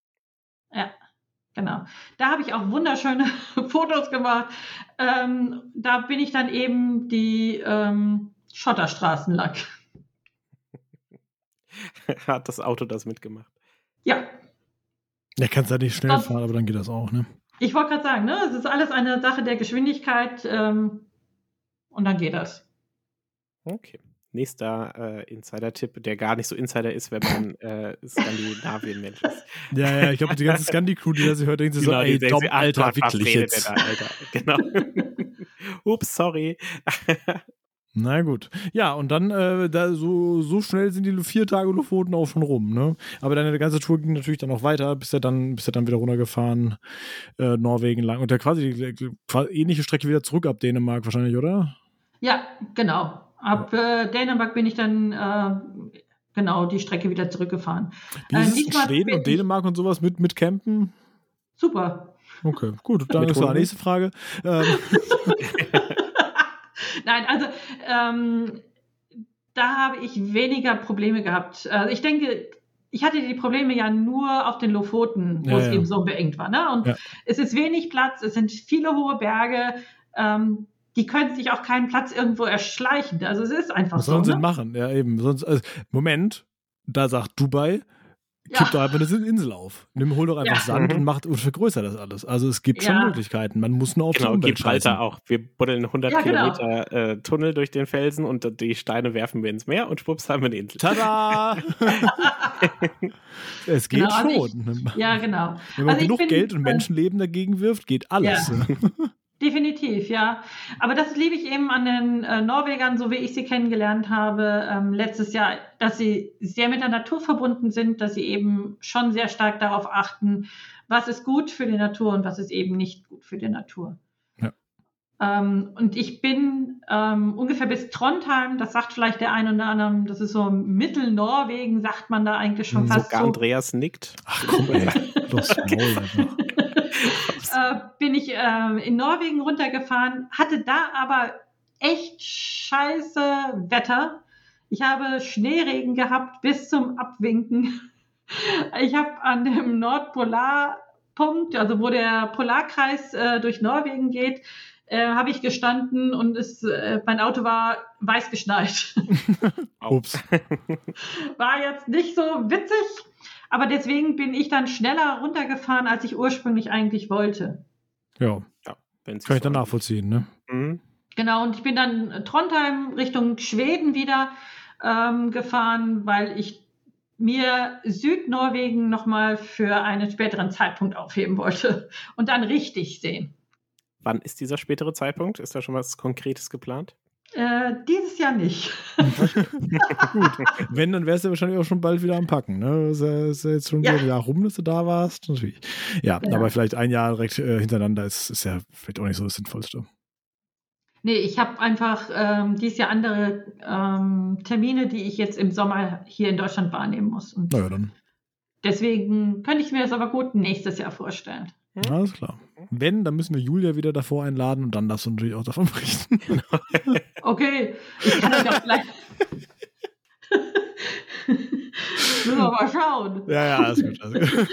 Ja, genau. Da habe ich auch wunderschöne Fotos gemacht. Ähm, da bin ich dann eben die ähm, Schotterstraßen lang. Hat das Auto das mitgemacht? Ja, Ja, kannst halt nicht schnell Sonst- fahren, aber dann geht das auch, ne? ich wollte gerade sagen, ne, es ist alles eine Sache der Geschwindigkeit ähm, und dann geht das. Okay. Nächster äh, Insider-Tipp, der gar nicht so Insider ist, wenn man äh, Skandinavien-Mensch ist. Ja, ja, ich glaube, die ganze Scandi-Crew, die das hört, denkt sich so, Genau, die ey, denken Dom, sich, ach Alter, Gott, was wirklich redet jetzt. der da, Alter? Genau. Ups, sorry. Na gut. Ja, und dann, äh, da so, so schnell sind die vier Tage Lofoten auch schon rum, ne? Aber deine ganze Tour ging natürlich dann noch weiter, bis er dann, bis er dann wieder runtergefahren, äh, Norwegen lang. Und der quasi die, quasi ähnliche Strecke wieder zurück ab Dänemark wahrscheinlich, oder? Ja, genau. Ab äh, Dänemark bin ich dann äh, genau die Strecke wieder zurückgefahren. Wie ist Äh, es in diesmal Schweden bin und ich- Dänemark und sowas mit, mit Campen? Super. Okay, gut, dann Mit ist die Hunden? nächste Frage. Ähm, Nein, also ähm, da habe ich weniger Probleme gehabt. Also ich denke, ich hatte die Probleme ja nur auf den Lofoten, wo Ja, es ja. eben so beengt war. Ne? Und Ja. es ist wenig Platz, es sind viele hohe Berge. Ähm, die können sich auch keinen Platz irgendwo erschleichen. Also es ist einfach was so. sollen sie Ne? denn machen? Ja, eben. Sonst, also, Moment, da sagt Dubai, Ja. kipp doch einfach eine Insel auf. Nimm, hol doch einfach Ja. Sand Mhm. und, macht, und vergrößer das alles. Also es gibt schon Ja. Möglichkeiten. Man muss nur auf die Genau, Umwelt Gibraltar scheißen. auch. Wir buddeln hundert Ja, genau. Kilometer äh, Tunnel durch den Felsen und die Steine werfen wir ins Meer und schwupps haben wir eine Insel. Tada! Es geht Genau, also schon. Ja, genau. Wenn man Also ich genug bin, Geld und äh, Menschenleben dagegen wirft, geht alles. Definitiv, ja. Aber das liebe ich eben an den äh, Norwegern, so wie ich sie kennengelernt habe ähm, letztes Jahr, dass sie sehr mit der Natur verbunden sind, dass sie eben schon sehr stark darauf achten, was ist gut für die Natur und was ist eben nicht gut für die Natur. Ja. Ähm, und ich bin ähm, ungefähr bis Trondheim, das sagt vielleicht der ein oder andere, das ist so Mittelnorwegen, sagt man da eigentlich schon fast Sogar so. Andreas nickt. Ach komm, ey. Los, Maul einfach. äh, bin ich äh, in Norwegen runtergefahren, hatte da aber echt scheiße Wetter. Ich habe Schneeregen gehabt bis zum Abwinken. Ich habe an dem Nordpolarpunkt, also wo der Polarkreis äh, durch Norwegen geht, äh, habe ich gestanden und es, äh, mein Auto war weiß geschneit. Ups. War jetzt nicht so witzig, aber deswegen bin ich dann schneller runtergefahren, als ich ursprünglich eigentlich wollte. Ja. Ja. Kann ich dann nachvollziehen, ne? Mhm. Genau, und ich bin dann Trondheim Richtung Schweden wieder ähm, gefahren, weil ich mir Südnorwegen nochmal für einen späteren Zeitpunkt aufheben wollte und dann richtig sehen. Wann ist dieser spätere Zeitpunkt? Ist da schon was Konkretes geplant? Äh, dieses Jahr nicht. Gut. Wenn, dann wärst du wahrscheinlich auch schon bald wieder am Packen. Ne? Das ist ja jetzt schon ja. so ein Jahr rum, dass du da warst. Natürlich. Ja, ja. aber vielleicht ein Jahr direkt äh, hintereinander ist, ist ja vielleicht auch nicht so das Sinnvollste. Nee, ich habe einfach ähm, dieses Jahr andere ähm, Termine, die ich jetzt im Sommer hier in Deutschland wahrnehmen muss. Und naja, dann. Deswegen könnte ich mir das aber gut nächstes Jahr vorstellen. Hm? Alles klar. Wenn, dann müssen wir Julia wieder davor einladen und dann darfst du natürlich auch davon berichten. Okay, ich kann euch auch gleich. Müssen wir mal schauen. Ja, ja, alles gut. Alles gut.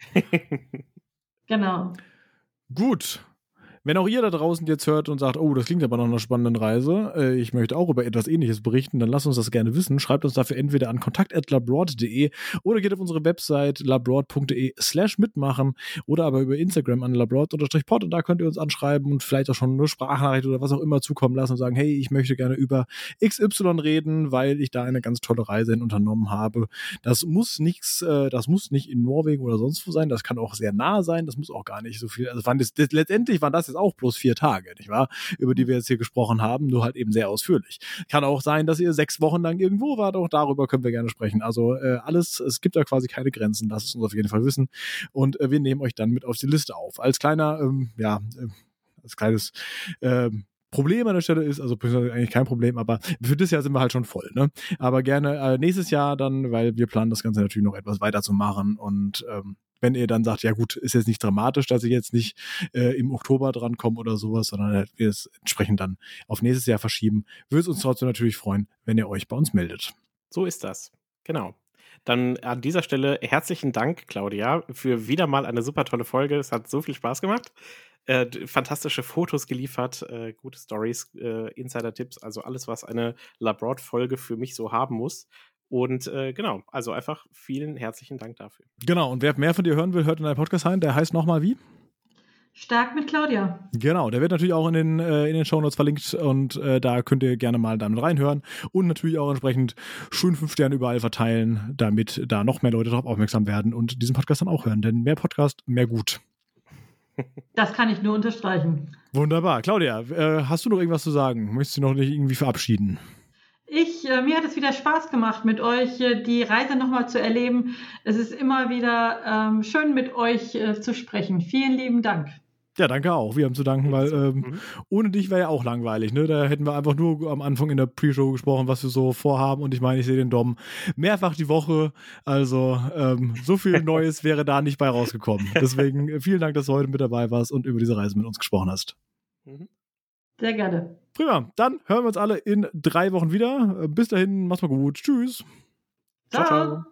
Genau. Gut. Wenn auch ihr da draußen jetzt hört und sagt, oh, das klingt aber nach einer spannenden Reise, äh, ich möchte auch über etwas Ähnliches berichten, dann lasst uns das gerne wissen. Schreibt uns dafür entweder an kontakt at labroad punkt de oder geht auf unsere Website labroad punkt de slash mitmachen oder aber über Instagram an labroad-pod und da könnt ihr uns anschreiben und vielleicht auch schon eine Sprachnachricht oder was auch immer zukommen lassen und sagen, hey, ich möchte gerne über X Y reden, weil ich da eine ganz tolle Reise hin unternommen habe. Das muss nichts, äh, das muss nicht in Norwegen oder sonst wo sein, das kann auch sehr nah sein, das muss auch gar nicht so viel, also waren das, das, letztendlich waren das auch bloß vier Tage, nicht wahr? Über die wir jetzt hier gesprochen haben, nur halt eben sehr ausführlich. Kann auch sein, dass ihr sechs Wochen lang irgendwo wart, auch darüber können wir gerne sprechen. Also äh, alles, es gibt da quasi keine Grenzen, lasst es uns auf jeden Fall wissen und äh, wir nehmen euch dann mit auf die Liste auf. Als kleiner, ähm, ja, äh, als kleines äh, Problem an der Stelle ist, also eigentlich kein Problem, aber für das Jahr sind wir halt schon voll, ne? Aber gerne äh, nächstes Jahr dann, weil wir planen das Ganze natürlich noch etwas weiter zu machen und ähm, wenn ihr dann sagt, ja gut, ist jetzt nicht dramatisch, dass ich jetzt nicht äh, im Oktober drankomme oder sowas, sondern wir es entsprechend dann auf nächstes Jahr verschieben, würde es uns trotzdem natürlich freuen, wenn ihr euch bei uns meldet. So ist das. Genau. Dann an dieser Stelle herzlichen Dank, Claudia, für wieder mal eine super tolle Folge. Es hat so viel Spaß gemacht. Äh, fantastische Fotos geliefert, äh, gute Stories, äh, Insider-Tipps, also alles, was eine Labroad-Folge für mich so haben muss. Und äh, genau, also einfach vielen herzlichen Dank dafür. Genau, und wer mehr von dir hören will, hört in deinen Podcast rein. Der heißt nochmal wie? Stark mit Claudia. Genau, der wird natürlich auch in den, äh, in den Shownotes verlinkt und äh, da könnt ihr gerne mal damit reinhören und natürlich auch entsprechend schön fünf Sterne überall verteilen, damit da noch mehr Leute darauf aufmerksam werden und diesen Podcast dann auch hören. Denn mehr Podcast, mehr gut. Das kann ich nur unterstreichen. Wunderbar. Claudia, äh, hast du noch irgendwas zu sagen? Möchtest du noch nicht irgendwie verabschieden? Ich, äh, mir hat es wieder Spaß gemacht, mit euch äh, die Reise nochmal zu erleben. Es ist immer wieder ähm, schön, mit euch äh, zu sprechen. Vielen lieben Dank. Ja, danke auch. Wir haben zu danken, weil ähm, mhm. ohne dich wäre ja auch langweilig. Ne? Da hätten wir einfach nur am Anfang in der Pre-Show gesprochen, was wir so vorhaben. Und ich meine, ich sehe den Dom mehrfach die Woche. Also ähm, so viel Neues wäre da nicht bei rausgekommen. Deswegen äh, vielen Dank, dass du heute mit dabei warst und über diese Reise mit uns gesprochen hast. Mhm. Sehr gerne. Prima. Dann hören wir uns alle in drei Wochen wieder. Bis dahin, mach's mal gut. Tschüss. Ciao, ciao.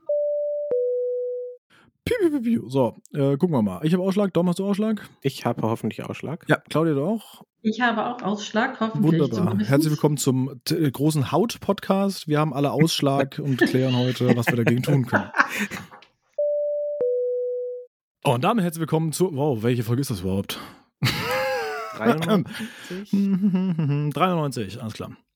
Piu, piu, piu. So, äh, gucken wir mal. Ich habe Ausschlag. Dom, hast du Ausschlag? Ich habe hoffentlich Ausschlag. Ja, Claudia, du auch? Ich habe auch Ausschlag, hoffentlich. Wunderbar. Zumindest. Herzlich willkommen zum t- großen Haut-Podcast. Wir haben alle Ausschlag und klären heute, was wir dagegen tun können. Oh, und damit herzlich willkommen zu... Wow, welche Folge ist das überhaupt? dreiundneunzig? dreiundneunzig, alles klar.